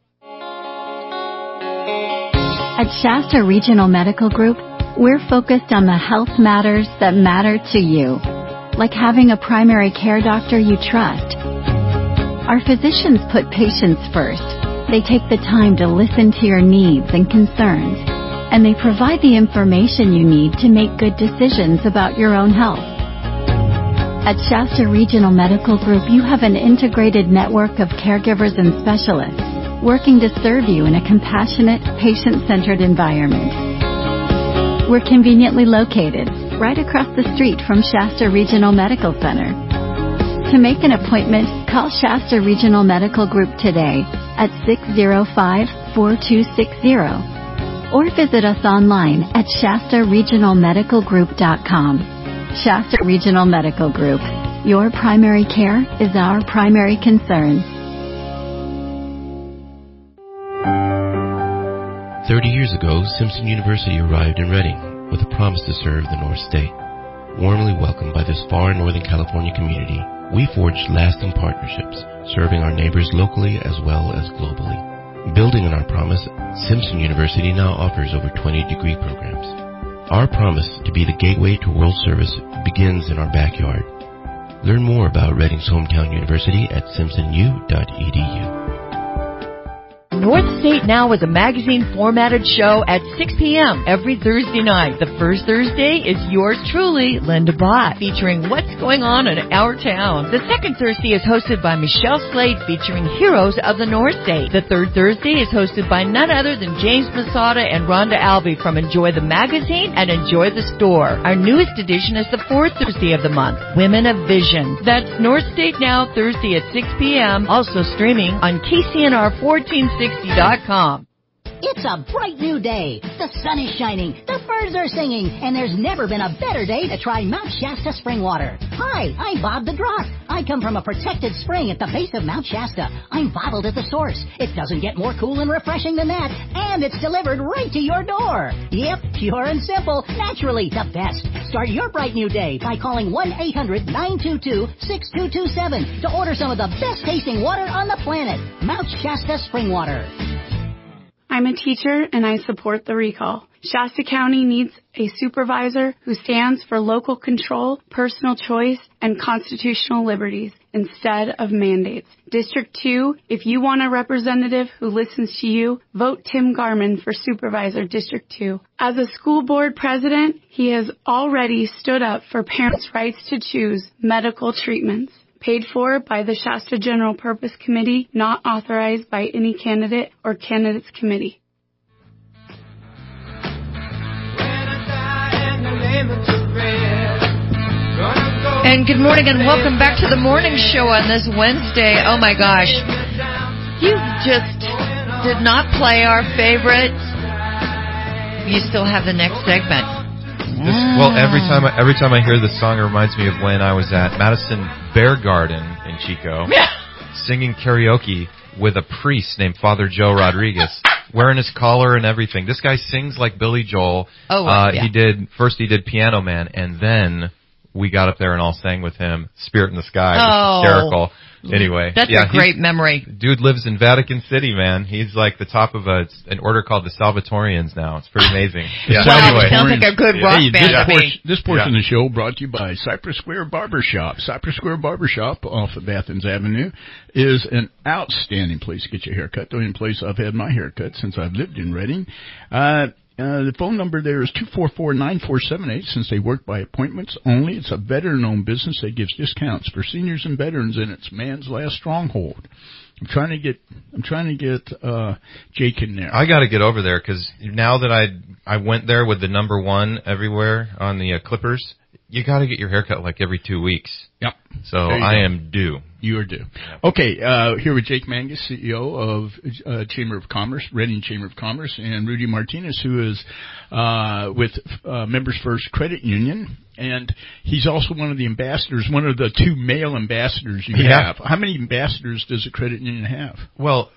At Shasta Regional Medical Group, we're focused on the health matters that matter to you, like having a primary care doctor you trust. Our physicians put patients first. They take the time to listen to your needs and concerns, and they provide the information you need to make good decisions about your own health. At Shasta Regional Medical Group, you have an integrated network of caregivers and specialists working to serve you in a compassionate, patient-centered environment. We're conveniently located right across the street from Shasta Regional Medical Center. To make an appointment, call Shasta Regional Medical Group today at six zero five, four two six zero or visit us online at shasta regional medical group dot com. Shasta Regional Medical Group. Your primary care is our primary concern. Thirty years ago, Simpson University arrived in Redding with a promise to serve the North State. Warmly welcomed by this far Northern California community, we forged lasting partnerships, serving our neighbors locally as well as globally. Building on our promise, Simpson University now offers over twenty degree programs. Our promise to be the gateway to world service begins in our backyard. Learn more about Redding's hometown university at simpson u dot e d u. North State Now is a magazine-formatted show at six p.m. every Thursday night. The first Thursday is yours truly, Linda Bott, featuring what's going on in our town. The second Thursday is hosted by Michelle Slade, featuring heroes of the North State. The third Thursday is hosted by none other than James Masada and Rhonda Albee from Enjoy the Magazine and Enjoy the Store. Our newest edition is the fourth Thursday of the month, Women of Vision. That's North State Now, Thursday at six p.m., also streaming on K C N R fourteen sixty dot com. It's a bright new day. The sun is shining, the birds are singing, and there's never been a better day to try Mount Shasta spring water. Hi, I'm Bob the Drop. I come from a protected spring at the base of Mount Shasta. I'm bottled at the source. It doesn't get more cool and refreshing than that, and it's delivered right to your door. Yep, pure and simple, naturally the best. Start your bright new day by calling one eight hundred nine two two six two two seven to order some of the best tasting water on the planet. Mount Shasta spring water. I'm a teacher and I support the recall. Shasta County needs a supervisor who stands for local control, personal choice, and constitutional liberties instead of mandates. District two, if you want a representative who listens to you, vote Tim Garman for Supervisor District two. As a school board president, he has already stood up for parents' rights to choose medical treatments. Paid for by the Shasta General Purpose Committee, not authorized by any candidate or candidates committee. And good morning and welcome back to the morning show on this Wednesday. Oh my gosh, you just did not play our favorite you still have the next segment. This, well, every time I, every time I hear this song, it reminds me of when I was at Madison Bear Garden in Chico, singing karaoke with a priest named Father Joe Rodriguez, wearing his collar and everything. This guy sings like Billy Joel. Oh, uh, yeah. He did first he did Piano Man, and then we got up there and all sang with him, Spirit in the Sky. It was Oh. hysterical. Anyway, That's yeah, a great memory. Dude lives in Vatican City, man. He's like the top of a an order called the Salvatorians now. It's pretty amazing. Yeah. Wow, anyway. sounds like a good rock Hey, band this, to portion, me. this portion Yeah. of the show brought to you by Cypress Square Barbershop. Cypress Square Barbershop off of Athens Avenue is an outstanding place to get your haircut. The only place I've had my haircut since I've lived in Reading. Uh, Uh, the phone number there is two four four, nine four seven eight. Since they work by appointments only, it's a veteran-owned business that gives discounts for seniors and veterans, and it's man's last stronghold. I'm trying to get, I'm trying to get uh, Jake in there. I got to get over there because now that I I went there with the number one everywhere on the uh, Clippers, you got to get your haircut like every two weeks. Yep. So There you I go. am due. You are due. Okay, uh, here with Jake Mangus, C E O of uh, Chamber of Commerce, Reading Chamber of Commerce, and Rudy Martinez, who is uh, with uh, Members First Credit Union, and he's also one of the ambassadors, one of the two male ambassadors you Yeah. have. How many ambassadors does a credit union have? Well,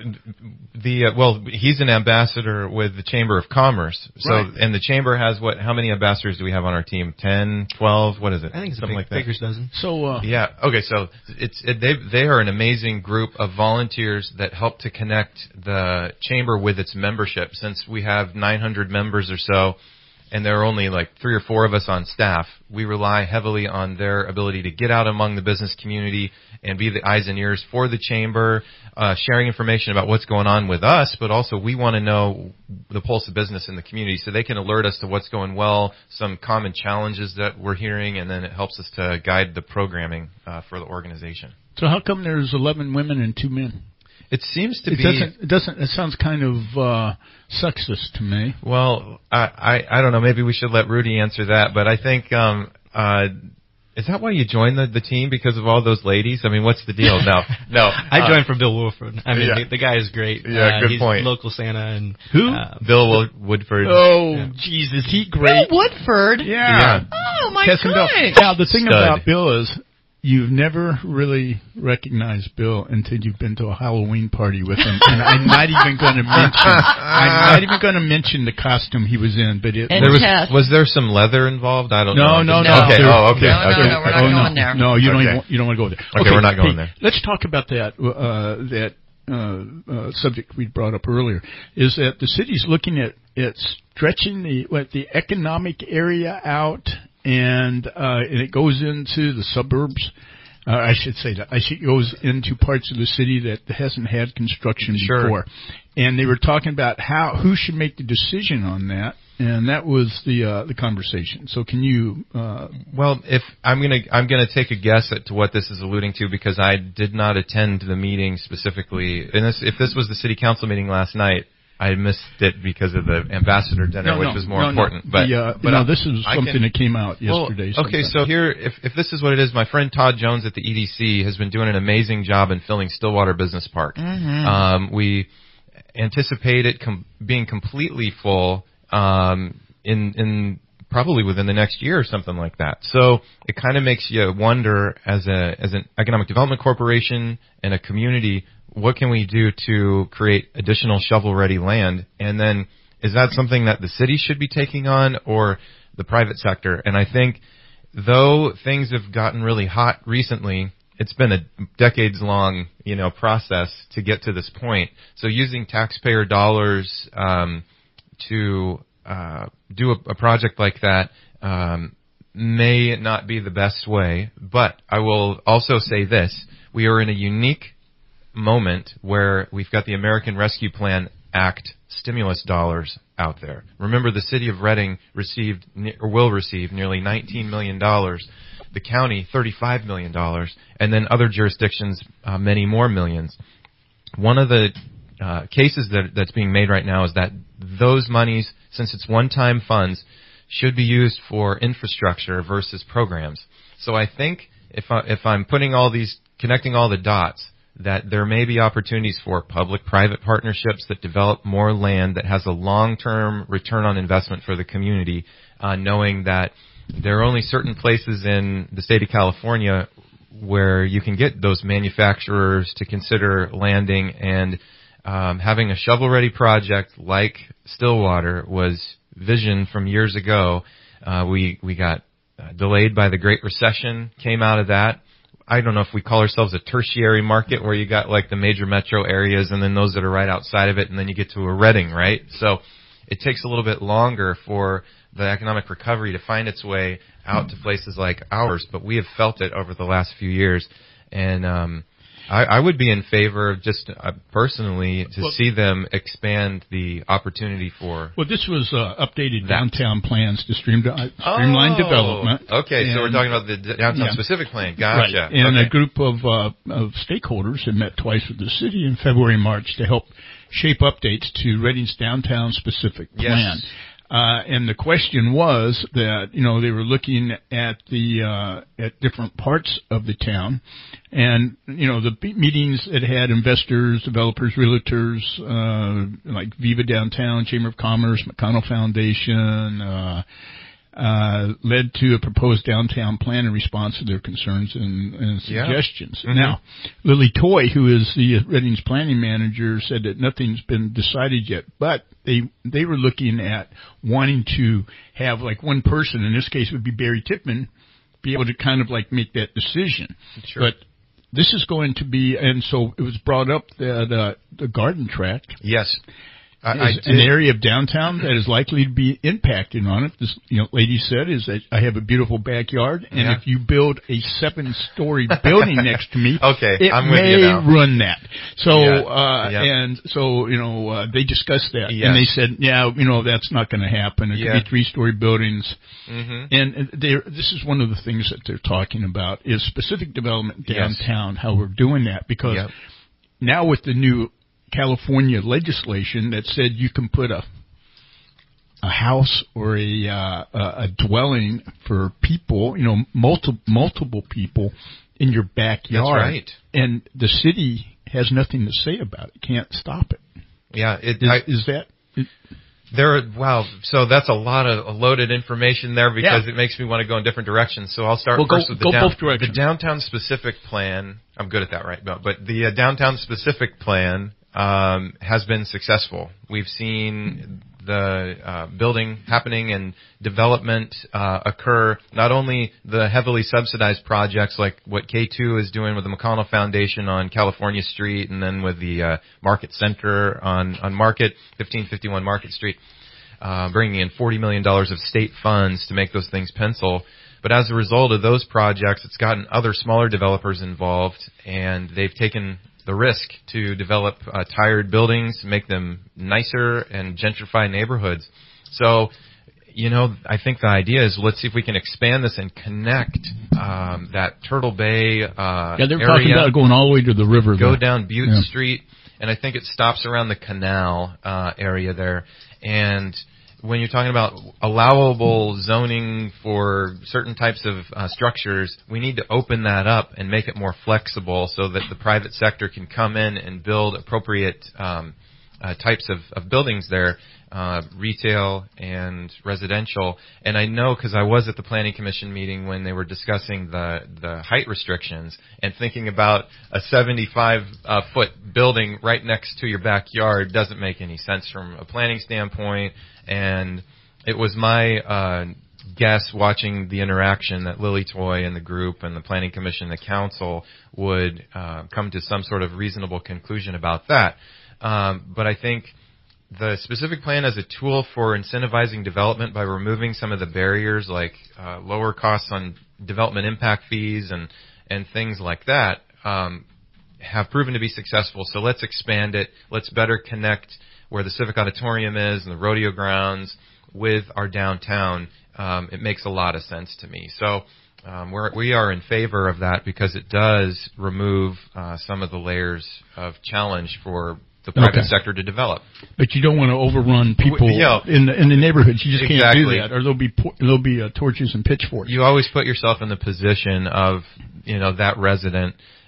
the uh, well, he's an ambassador with the Chamber of Commerce. So, Right. and the Chamber has what? How many ambassadors do we have on our team? Ten, twelve? What is it? I think it's something a like big, that. baker's dozen. So, uh, Yeah. Okay. So it's it, they they are an amazing group of volunteers that help to connect the chamber with its membership. Since we have nine hundred members or so, and there are only like three or four of us on staff, we rely heavily on their ability to get out among the business community and be the eyes and ears for the chamber, uh, sharing information about what's going on with us, but also we want to know the pulse of business in the community so they can alert us to what's going well, some common challenges that we're hearing, and then it helps us to guide the programming uh, for the organization. so how come there's eleven women and two men? It seems to it be. Doesn't, it doesn't. It sounds kind of uh, sexist to me. Well, I, I I don't know. Maybe we should let Rudy answer that. But I think um uh is that why you joined the the team, because of all those ladies? I mean, what's the deal? No, no. I joined for Bill Woodford. I mean, yeah. the, the guy is great. Yeah, uh, good he's point. Local Santa and who? Uh, Bill Wood- Woodford. Oh, Yeah. Jesus, he great. Bill Woodford. Yeah. Yeah. Oh my Kiss and Bill. gosh. Now the thing Stud. about Bill is, you've never really recognized Bill until you've been to a Halloween party with him, and I'm not even going to mention. I'm not even going to mention the costume he was in, but it. And There was Tess. was there some leather involved? I don't No, know. no, no. Okay. There- Oh, okay. No, no, okay. no, we're not oh, going no. there. No, you don't. Okay. Even, you don't want to go there. Okay, we're not going hey, there. Let's talk about that. Uh, that uh, uh, subject we brought up earlier is that the city's looking at at stretching the what the economic area out, and uh, and it goes into the suburbs. Uh, I should say that. I should goes into parts of the city that hasn't had construction Sure. before, and they were talking about how who should make the decision on that, and that was the uh, the conversation. So, can you? Uh, Well, if I'm gonna I'm gonna take a guess at to what this is alluding to, because I did not attend the meeting specifically. And this, if this was the city council meeting last night, I missed it because of the ambassador dinner, no, which no, was more no, important. No. But the, uh, but no, I- this is I something can- that came out Well, yesterday. okay, sometime. so here, if if this is what it is, my friend Todd Jones at the E D C has been doing an amazing job in filling Stillwater Business Park. Mhm. Um, we anticipate it com- being completely full um, in in probably within the next year or something like that. So it kind of makes you wonder, as a as an economic development corporation and a community, what can we do to create additional shovel-ready land? And then is that something that the city should be taking on, or the private sector? And I think, though things have gotten really hot recently, it's been a decades-long, you know, process to get to this point. So using taxpayer dollars um, to uh, do a, a project like that um, may not be the best way. But I will also say this: we are in a unique moment where we've got the American Rescue Plan Act stimulus dollars out there. Remember, the city of Reading received or will receive nearly nineteen million dollars, the county thirty-five million dollars, and then other jurisdictions uh, many more millions. One of the uh, cases that that's being made right now is that those monies, since it's one-time funds, should be used for infrastructure versus programs. So I think if I, if I'm putting all these, connecting all the dots, that there may be opportunities for public-private partnerships that develop more land that has a long-term return on investment for the community, uh, knowing that there are only certain places in the state of California where you can get those manufacturers to consider landing, and um, having a shovel-ready project like Stillwater was vision from years ago. Uh, we we got uh, delayed by the Great Recession, came out of that. I don't know if we call ourselves a tertiary market where you got like the major metro areas and then those that are right outside of it, and then you get to a Redding, right? So it takes a little bit longer for the economic recovery to find its way out to places like ours, but we have felt it over the last few years. And um, I, I would be in favor of just uh, personally to well, see them expand the opportunity for. Well, this was uh, updated that. downtown plans to stream, uh, streamline oh, development. Okay, and, so we're talking about the downtown yeah. specific plan. Gotcha. Right. And okay. a group of, uh, of stakeholders had met twice with the city in February and March to help shape updates to Redding's downtown specific plan. Yes. Uh, and the question was that, you know, they were looking at the, uh, at different parts of the town, and, you know, the meetings that had investors, developers, realtors, uh, like Viva Downtown, Chamber of Commerce, McConnell Foundation, uh, uh, led to a proposed downtown plan in response to their concerns and, and suggestions. Yeah. Mm-hmm. Now, Lily Toy, who is the Redding's planning manager, said that nothing's been decided yet, but they they were looking at wanting to have like one person, in this case would be Barry Tippman, be able to kind of like make that decision. Sure. But this is going to be, and so it was brought up that uh, the garden tract. Yes. I, is I an area of downtown that is likely to be impacted on it. This, you know, lady said is that I have a beautiful backyard, and yeah. if you build a seven-story building next to me, okay, it I'm may with you now. run that. So, yeah. uh, yeah. and so, you know, uh, they discussed that, yes. and they said, yeah, you know, that's not going to happen. It yeah. could be three-story buildings, mm-hmm. and this is one of the things that they're talking about is specific development downtown. Yes. How we're doing that because yep. now with the new California legislation that said you can put a a house or a uh, a dwelling for people, you know, multiple multiple people in your backyard. That's right. And the city has nothing to say about it. Can't stop it. Yeah, it, is, I, is that it, there? Wow. So that's a lot of loaded information there because yeah. it makes me want to go in different directions. So I'll start well, first go, with the, go down, both directions. the downtown specific plan. I'm good at that, right? But, but the uh, downtown specific plan um, has been successful. We've seen the uh, building happening and development uh, occur, not only the heavily subsidized projects like what K two is doing with the McConnell Foundation on California Street and then with the uh, Market Center on, on Market, fifteen fifty-one Market Street, uh, bringing in forty million dollars of state funds to make those things pencil. But as a result of those projects, it's gotten other smaller developers involved, and they've taken the risk to develop uh, tired buildings, make them nicer, and gentrify neighborhoods. So, you know, I think the idea is let's see if we can expand this and connect um, that Turtle Bay uh, yeah, they're area. talking about going all the way to the river. Go there. down Butte yeah. Street, and I think it stops around the canal uh, area there. And when you're talking about allowable zoning for certain types of uh, structures, we need to open that up and make it more flexible so that the private sector can come in and build appropriate um, uh, types of, of buildings there, uh, retail and residential. And I know because I was at the Planning Commission meeting when they were discussing the, the height restrictions and thinking about a seventy-five uh, foot building right next to your backyard doesn't make any sense from a planning standpoint. And it was my uh, guess watching the interaction that Lily Toy and the group and the Planning Commission, the council, would uh, come to some sort of reasonable conclusion about that. Um, but I think the specific plan as a tool for incentivizing development by removing some of the barriers like uh, lower costs on development impact fees and, and things like that um, have proven to be successful. So let's expand it. Let's better connect where the Civic Auditorium is and the rodeo grounds with our downtown. Um, it makes a lot of sense to me. So um, we're, we are in favor of that because it does remove uh, some of the layers of challenge for the private okay. sector to develop. But you don't want to overrun people you know, in the in the neighborhoods. You just exactly. can't do that, or there'll be there'll be uh, torches and pitchforks. You always put yourself in the position of you know that resident,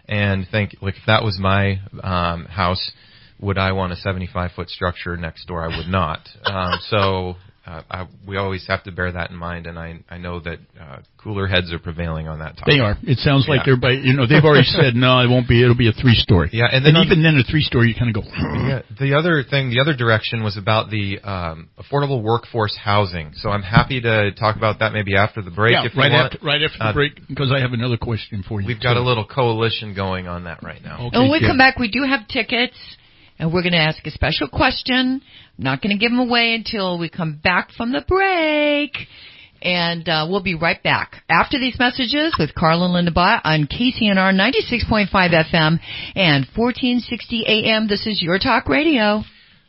and think, like, if that was my um, house, would I want a seventy-five foot structure next door? I would not. Um, so uh, I, we always have to bear that in mind, and I, I know that uh, cooler heads are prevailing on that topic. They are. It sounds like yeah. everybody, you know, they've already said, no, it won't be, it'll be a three-story. Yeah, and, then and even then a three-story, you kind of go. Yeah, the other thing, the other direction was about the um, affordable workforce housing. So I'm happy to talk about that maybe after the break. Yeah, if you right want. after, right after the uh, break, because I have another question for you. We've got a little coalition going on that right now. Okay, when we Kim. come back, we do have tickets. And we're going to ask a special question. I'm not going to give them away until we come back from the break. And uh, we'll be right back after these messages with Carl and Linda Bott on K C N R ninety-six point five F M and fourteen sixty A M. This is Your Talk Radio.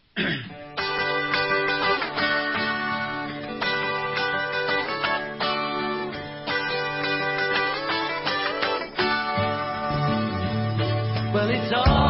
Well, it's all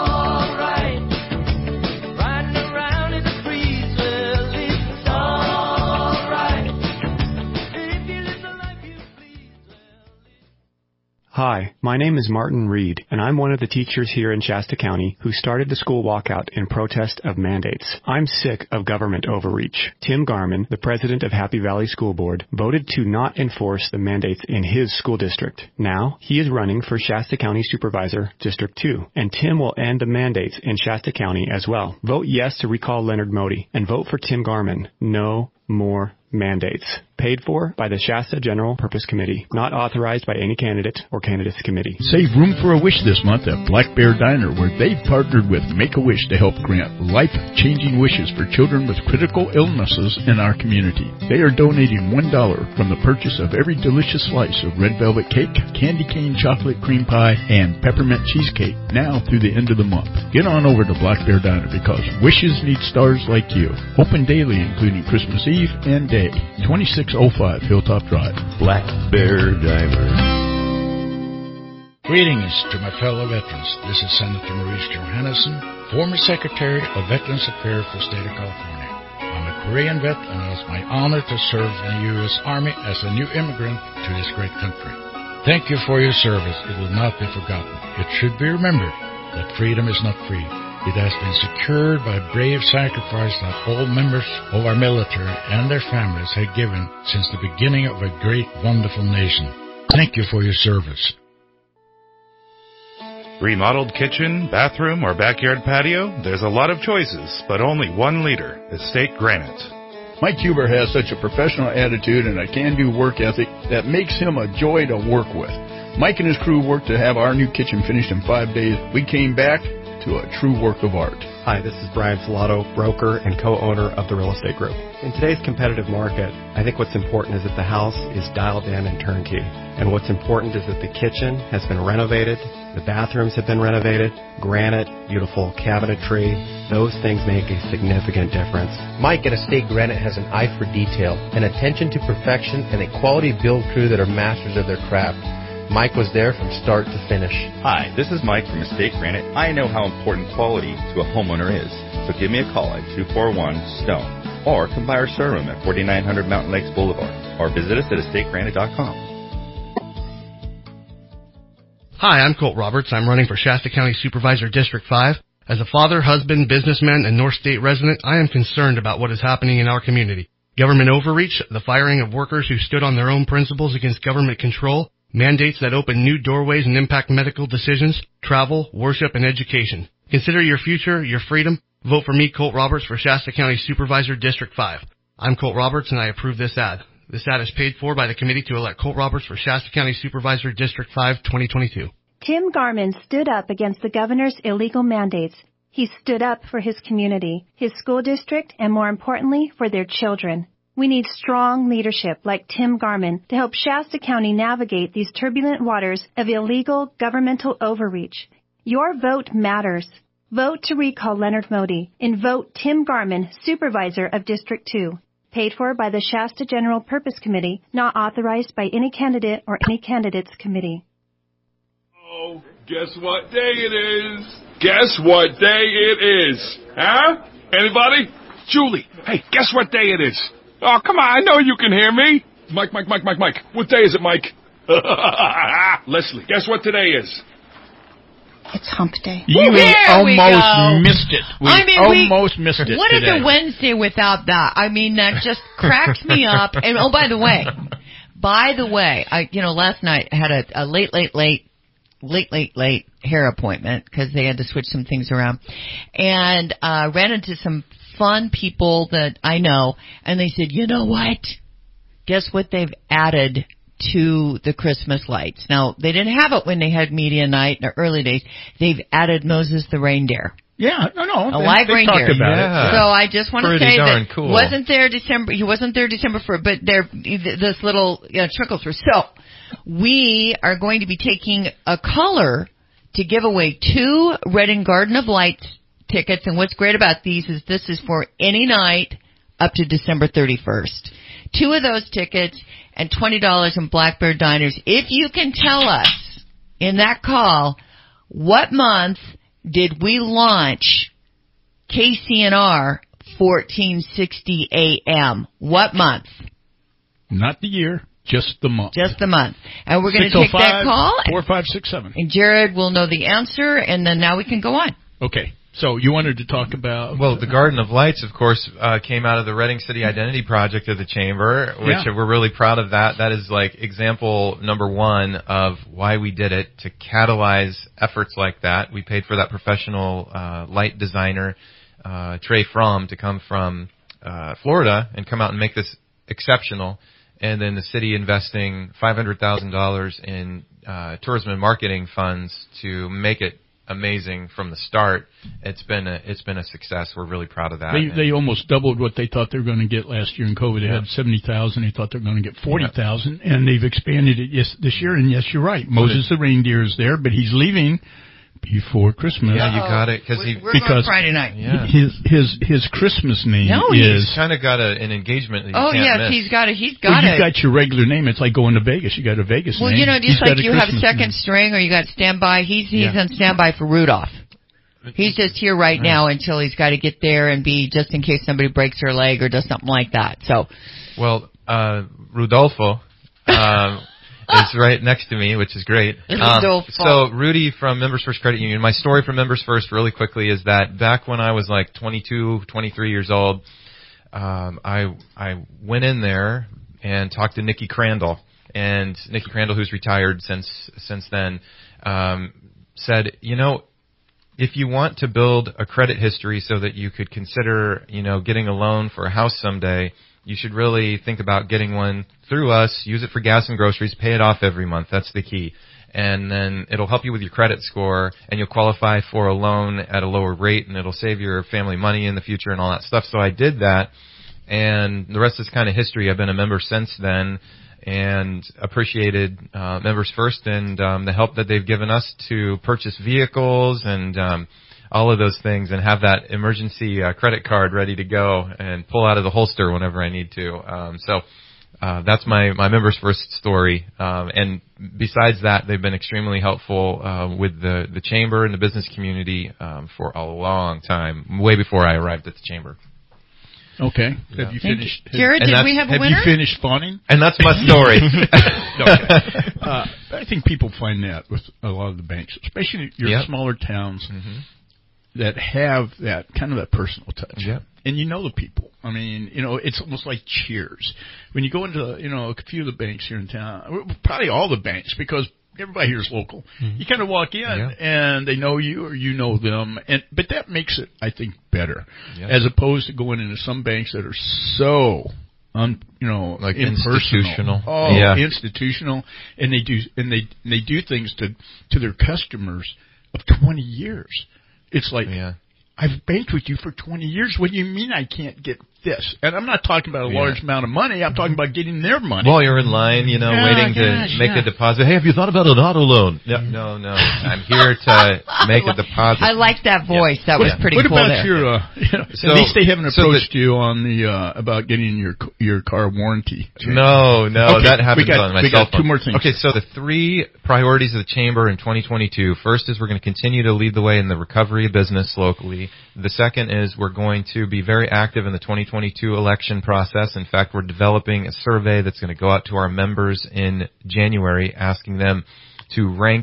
Hi, my name is Martin Reed, and I'm one of the teachers here in Shasta County who started the school walkout in protest of mandates. I'm sick of government overreach. Tim Garman, the president of Happy Valley School Board, voted to not enforce the mandates in his school district. Now, he is running for Shasta County Supervisor, District two, and Tim will end the mandates in Shasta County as well. Vote yes to recall Leonard Modi, and vote for Tim Garman. No more mandates. Paid for by the Shasta General Purpose Committee. Not authorized by any candidate or candidates committee. Save room for a wish this month at Black Bear Diner, where they've partnered with Make-A-Wish to help grant life-changing wishes for children with critical illnesses in our community. They are donating one dollar from the purchase of every delicious slice of red velvet cake, candy cane chocolate cream pie, and peppermint cheesecake now through the end of the month. Get on over to Black Bear Diner because wishes need stars like you. Open daily, including Christmas Eve and Day. twenty-six oh five Hilltop Drive. Black Bear Diner. Greetings to my fellow veterans. This is Senator Maurice Johannesson, former Secretary of Veterans Affairs for the state of California. I'm a Korean vet, and it's my honor to serve in the U S Army as a new immigrant to this great country. Thank you for your service. It will not be forgotten. It should be remembered that freedom is not free. It has been secured by brave sacrifice that all members of our military and their families have given since the beginning of a great, wonderful nation. Thank you for your service. Remodeled kitchen, bathroom, or backyard patio? There's a lot of choices, but only one leader, Estate Granite. Mike Huber has such a professional attitude and a can-do work ethic that makes him a joy to work with. Mike and his crew worked to have our new kitchen finished in five days. We came back to a true work of art. Hi, this is Brian Salato, broker and co-owner of the Real Estate Group. In today's competitive market, I think what's important is that the house is dialed in and turnkey. And what's important is that the kitchen has been renovated, the bathrooms have been renovated, granite, beautiful cabinetry. Those things make a significant difference. Mike at Estate Granite has an eye for detail, an attention to perfection, and a quality build crew that are masters of their craft. Mike was there from start to finish. Hi, this is Mike from Estate Granite. I know how important quality to a homeowner is. So give me a call at two four one STONE or come by our showroom at forty-nine hundred Mountain Lakes Boulevard or visit us at estate granite dot com. Hi, I'm Colt Roberts. I'm running for Shasta County Supervisor District five. As a father, husband, businessman, and North State resident, I am concerned about what is happening in our community. Government overreach, the firing of workers who stood on their own principles against government control, mandates that open new doorways and impact medical decisions, travel, worship, and education. Consider your future, your freedom. Vote for me, Colt Roberts, for Shasta County Supervisor District five. I'm Colt Roberts, and I approve this ad. This ad is paid for by the committee to elect Colt Roberts for Shasta County Supervisor District five, twenty twenty-two. Tim Garman stood up against the governor's illegal mandates. He stood up for his community, his school district, and more importantly, for their children. We need strong leadership like Tim Garman to help Shasta County navigate these turbulent waters of illegal governmental overreach. Your vote matters. Vote to recall Leonard Modi and vote Tim Garman, Supervisor of District two. Paid for by the Shasta General Purpose Committee, not authorized by any candidate or any candidates committee. Oh, guess what day it is? Guess what day it is? Huh? Anybody? Julie, hey, guess what day it is? Oh, come on, I know you can hear me. Mike, Mike, Mike, Mike, Mike. What day is it, Mike? Leslie, guess what today is? It's hump day. You There we almost go. missed it. We I mean, almost we, missed it What today. is a Wednesday without that? I mean, that just cracks me up. And oh, by the way, by the way, I you know last night I had a, a late, late, late, late, late, late hair appointment because they had to switch some things around, and uh ran into some fun people that I know, and they said, you know what? Guess what they've added to the Christmas lights. Now, they didn't have it when they had media night in the early days. They've added Moses the reindeer. Yeah, no, no. A they, live they reindeer. talked about Yeah. it. So I just want to Pretty say darn that cool. wasn't there December. He wasn't there December first, but there this little you know, trickle through. So we are going to be taking a color to give away two Reading Garden of Lights tickets. And what's great about these is this is for any night up to December thirty-first. Two of those tickets and twenty dollars in Black Bear Diners. If you can tell us in that call what month did we launch K C N R fourteen sixty A M? What month? Not the year, just the month. Just the month. And we're going to take that call. four five six seven. And Jared will know the answer, and then now we can go on. Okay. So you wanted to talk about... Well, the Garden of Lights, of course, uh, came out of the Reading City Identity Project of the Chamber, which Yeah. we're really proud of that. That is like example number one of why we did it, to catalyze efforts like that. We paid for that professional uh, light designer, uh, Trey Fromm, to come from uh, Florida and come out and make this exceptional. And then the city investing five hundred thousand dollars in uh, tourism and marketing funds to make it amazing from the start. It's been a, it's been a success. We're really proud of that. They they almost doubled what they thought they were going to get last year in COVID. They Yeah. had seventy thousand. They thought they were going to get forty thousand, and they've expanded it yes this year. And yes, you're right. Moses the reindeer is there, but he's leaving before Christmas. Yeah, you got it, cause he, We're because going Friday night. Yeah. his his his Christmas name No, is. he's kind of got a, an engagement that you Oh, can't yes, miss. he's got it. He's Well, got you it. got your regular name. It's like going to Vegas. You got a Vegas Well, name. you know, He's just got like a you have Christmas second name. string or you got standby, he's he's Yeah. on standby for Rudolph. He's just here right now until he's got to get there and be just in case somebody breaks their leg or does something like that. So, Well, uh, Rudolfo um, is right next to me, which is great. Um, Rudolfo. so Rudy from Members First Credit Union. My story from Members First really quickly is that back when I was like twenty-two, twenty-three years old, um, I I went in there and talked to Nikki Crandall. And Nikki Crandall, who's retired since since then, um, said, you know, if you want to build a credit history so that you could consider, you know, getting a loan for a house someday, you should really think about getting one through us, use it for gas and groceries, pay it off every month. That's the key. And then it'll help you with your credit score, and you'll qualify for a loan at a lower rate, and it'll save your family money in the future and all that stuff. So I did that, and the rest is kind of history. I've been a member since then, and appreciated uh, Members First and um, the help that they've given us to purchase vehicles and um, all of those things, and have that emergency uh, credit card ready to go and pull out of the holster whenever I need to. Um, so uh, that's my, my Members First story. Um, and besides that, they've been extremely helpful uh, with the, the Chamber and the business community um, for a long time, way before I arrived at the Chamber. Okay. Yeah. Have you Thank finished? you. Jared, And did that's- we have a Have winner? you finished fawning? And that's my story. Okay. Uh, I think people find that with a lot of the banks, especially your Yep. smaller towns Mm-hmm. that have that kind of that personal touch. Yep. And you know the people. I mean, you know, it's almost like Cheers. When you go into, you know, a few of the banks here in town, probably all the banks, because everybody here is local. Mm-hmm. You kind of walk in Yeah. and they know you or you know them, and but that makes it, I think, better Yeah. as opposed to going into some banks that are so, un, you know, Like impersonal. institutional. Oh, Yeah. institutional, and they do and they and they do things to to their customers of twenty years. It's like, Yeah. I've banked with you for twenty years. What do you mean I can't get this? And I'm not talking about a Yeah. large amount of money. I'm talking about getting their money. While you're in line, you know, Yeah, waiting gosh, to make yeah. a deposit. Hey, have you thought about an auto loan? No, no, no. I'm here to make a deposit. I like that voice. That what, was pretty what cool about there. your? Uh, you know, So- at least they haven't so approached the- you on the uh, about getting your your car warranty. No, no, Okay, that we happens got- on my we cell got phone. two more things. Okay, so the three priorities of the Chamber in twenty twenty-two. First is we're going to continue to lead the way in the recovery of business locally. The second is we're going to be very active in the twenty twenty-two election process. In fact, we're developing a survey that's going to go out to our members in January, asking them to rank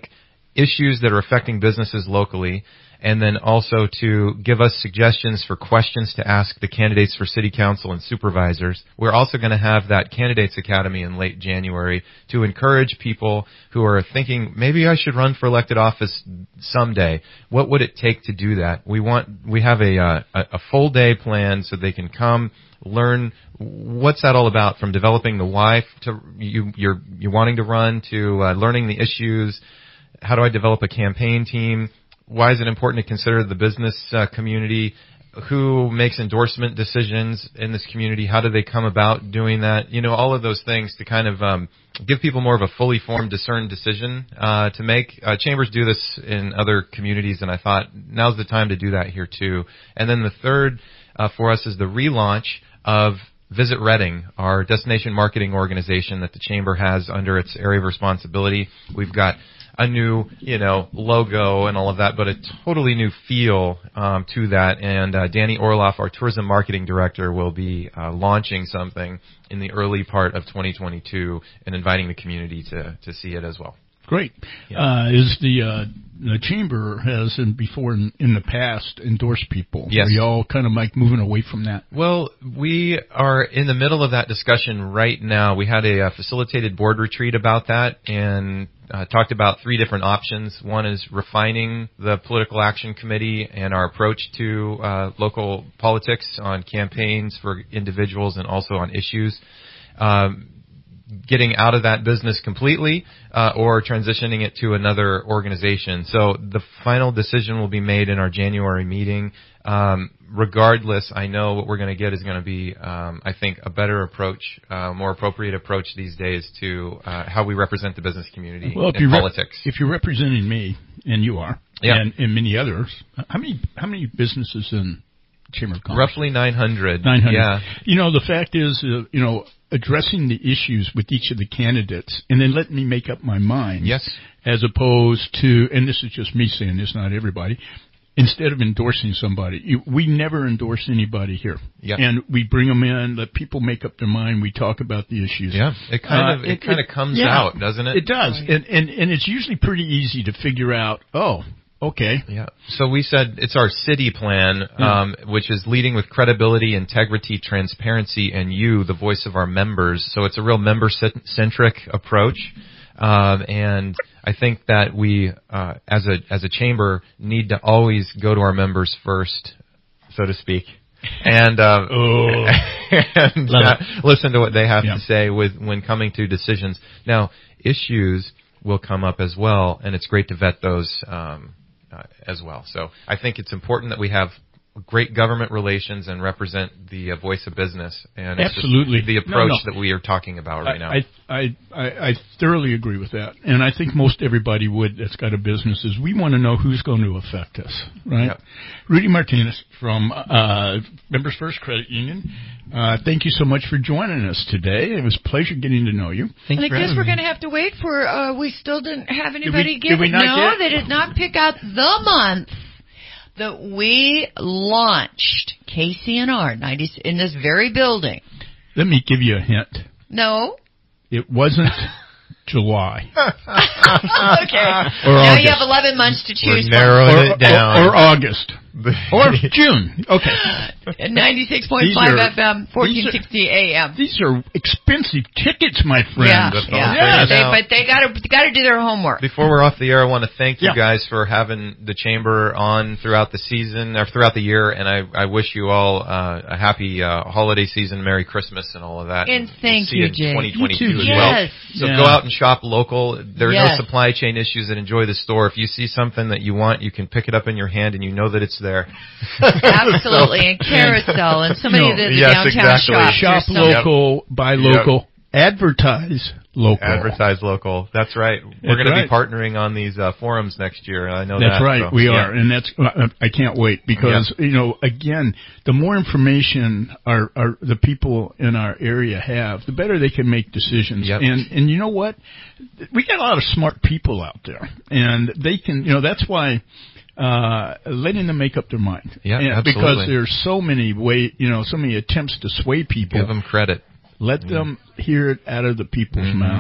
issues that are affecting businesses locally, and then also to give us suggestions for questions to ask the candidates for city council and supervisors. We're also going to have that Candidates Academy in late January to encourage people who are thinking, maybe I should run for elected office someday. What would it take to do that? We want, we have a, uh, a full day plan so they can come, learn what's that all about, from developing the why to you, you're, you're wanting to run, to uh, learning the issues. How do I develop a campaign team? Why is it important to consider the business uh, community? Who makes endorsement decisions in this community? How do they come about doing that? You know, all of those things to kind of um, give people more of a fully formed, discerned decision uh, to make. Uh, chambers do this in other communities, and I thought now's the time to do that here too. And then the third uh, for us is the relaunch of Visit Reading, our destination marketing organization that the chamber has under its area of responsibility. We've got a new, you know, logo and all of that, but a totally new feel um, to that. And uh, Danny Orloff, our tourism marketing director, will be uh, launching something in the early part of twenty twenty-two and inviting the community to to see it as well. Great. Yeah. Uh, is the uh, the chamber has in before in, in the past endorsed people? Yes. Are y'all kind of like moving away from that? Well, we are in the middle of that discussion right now. We had a, a facilitated board retreat about that and uh, talked about three different options. One is refining the political action committee and our approach to uh, local politics on campaigns for individuals and also on issues. Um, getting out of that business completely uh, or transitioning it to another organization. So the final decision will be made in our January meeting. Um, regardless, I know what we're going to get is going to be, um, I think, a better approach, uh, more appropriate approach these days to uh, how we represent the business community well, if in you're politics. Rep- if you're representing me, and you are, yeah. and, and many others, how many how many businesses in Chamber of Commerce? Roughly nine hundred. nine hundred. Yeah. You know, the fact is, uh, you know, addressing the issues with each of the candidates and then letting me make up my mind. Yes. As opposed to, and this is just me saying this, not everybody, instead of endorsing somebody. You, we never endorse anybody here. Yeah. And we bring them in, let people make up their mind, we talk about the issues. Yeah. It kind uh, of, it, it kind of comes yeah, out, doesn't it? It does. And, and, and it's usually pretty easy to figure out, oh, okay. Yeah. So we said it's our city plan, um, yeah. which is leading with credibility, integrity, transparency, and you, the voice of our members. So it's a real member-centric approach. Um, and I think that we, uh, as a as a chamber, need to always go to our members first, so to speak, and, uh, oh. and uh, listen to what they have yeah. to say with when coming to decisions. Now, issues will come up as well, and it's great to vet those um, uh, as well. So I think it's important that we have great government relations and represent the uh, voice of business. And it's absolutely the approach no, no. that we are talking about right now. I, I, I, I thoroughly agree with that. And I think most everybody would that's got a business is we want to know who's going to affect us, right? Yep. Rudy Martinez from uh, Members First Credit Union. Uh, thank you so much for joining us today. It was a pleasure getting to know you. Thanks and I guess we're going to have to wait for, uh, we still didn't have anybody did we, give did we it. not No, get? they did not pick out the month that we launched K C N R ninety in this very building. Let me give you a hint. No. It wasn't July. Okay. Or now August. you have eleven months to choose We're narrowing or, it down. Or, or August. Or June. Okay. ninety-six point five F M, fourteen sixty A M. These are expensive tickets, my friend. Yeah, yeah. yeah. They, but they got to got to do their homework. Before we're off the air, I want to thank you yeah. guys for having the chamber on throughout the season or throughout the year, and I, I wish you all uh, a happy uh, holiday season, Merry Christmas, and all of that. And thank we'll you, see you in twenty twenty-two you too. as yes. well. So yeah. go out and shop local. There are yes. no supply chain issues, and enjoy the store. If you see something that you want, you can pick it up in your hand, and you know that it's there. Absolutely, and Carousel, and so many No. of the, the Yes, downtown exactly. shops. Shop There's some- local, buy local, advertise local. Advertise local. That's right. We're That's going to right. be partnering on these uh, forums next year. I know That's that. right, so, we yeah. are, and that's uh, I can't wait because Yeah. you know, again, the more information our, our the people in our area have, the better they can make decisions. Yep. And and you know what, we got a lot of smart people out there, and they can, you know, that's why. Uh, letting them make up their mind. Yeah, and absolutely. Because there's so many way, you know, so many attempts to sway people. Give them credit. Let Yeah. them hear it out of the people's Mm-hmm. mouths.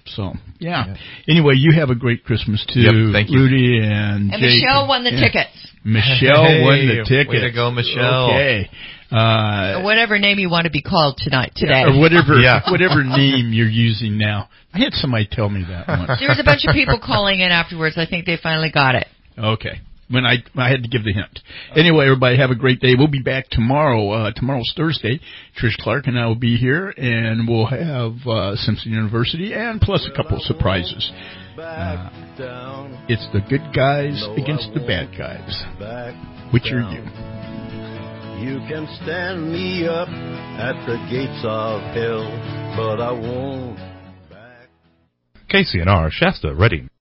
So, yeah. yeah. Anyway, you have a great Christmas, too, yep, thank you. Rudy and, and Jake. Michelle won the yeah. tickets. Michelle hey, won the tickets. Way to go, Michelle. Okay. Uh, or whatever name you want to be called tonight, today. Yeah, or whatever, yeah. whatever name you're using now. I had somebody tell me that once. There was a bunch of people calling in afterwards. I think they finally got it. Okay. When I I had to give the hint. Anyway, everybody have a great day. We'll be back tomorrow. Uh, tomorrow's Thursday. Trish Clark and I will be here, and we'll have uh, Simpson University and plus a couple of surprises. Uh, it's the good guys against the bad guys. Which are you? You can stand me up at the gates of hell, but I won't. K C N R, Shasta, Reading.